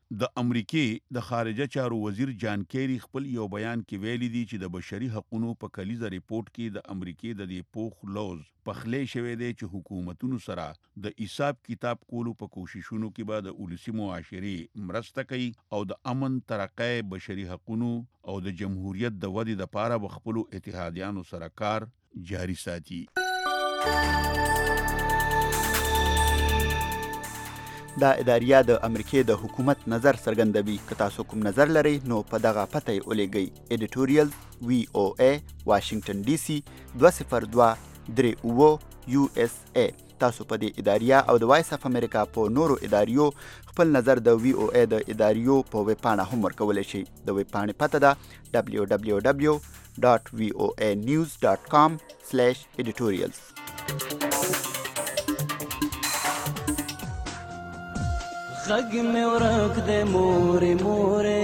د امریکې د خارجه چارو وزیر جان کیری خپل یو بیان کې ویلي دي چې د بشري حقوقو په کلیزه ریپورت کې د امریکې د دې پوخ لوز پخلی شوی دی چې حکومتونو سره د حساب کتاب کولو په کوششونو کې به د ولسي معاشرې مرسته کوي او د امن ترقۍ بشري حقوقو او د جمهوریت د ودې لپاره به خپلو اتحادیانو سره کار جاري ساتي. دا اداریه د امریکې د حکومت نظر څرګندوي. که تاسو کوم نظر لرئ نو په دغه پته یې ولیږئ. ایډیټوریال وی او ای واشنگټن ډي سي دوه صفر دوه درې اوه یو اس ای. تاسو په دې اداریه او د وایس اف امریکا په نورو اداریو خپل نظر د وی او ای د اداریو په ویب پاڼه هم ورکولی شئ. د ویب پاڼې پته ده ډبلیو ډبلیو ډبلیو ډاټ وی او ای نیوز ډاټ کام سلیش ایډیټوریالز. غږ مې ورک دی مورې مورې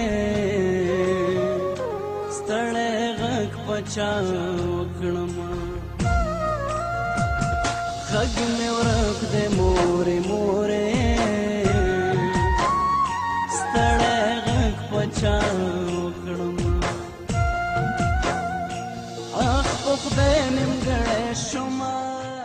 ستړی غږ په چا وکړمه غږ مې ورک دی مورې مورې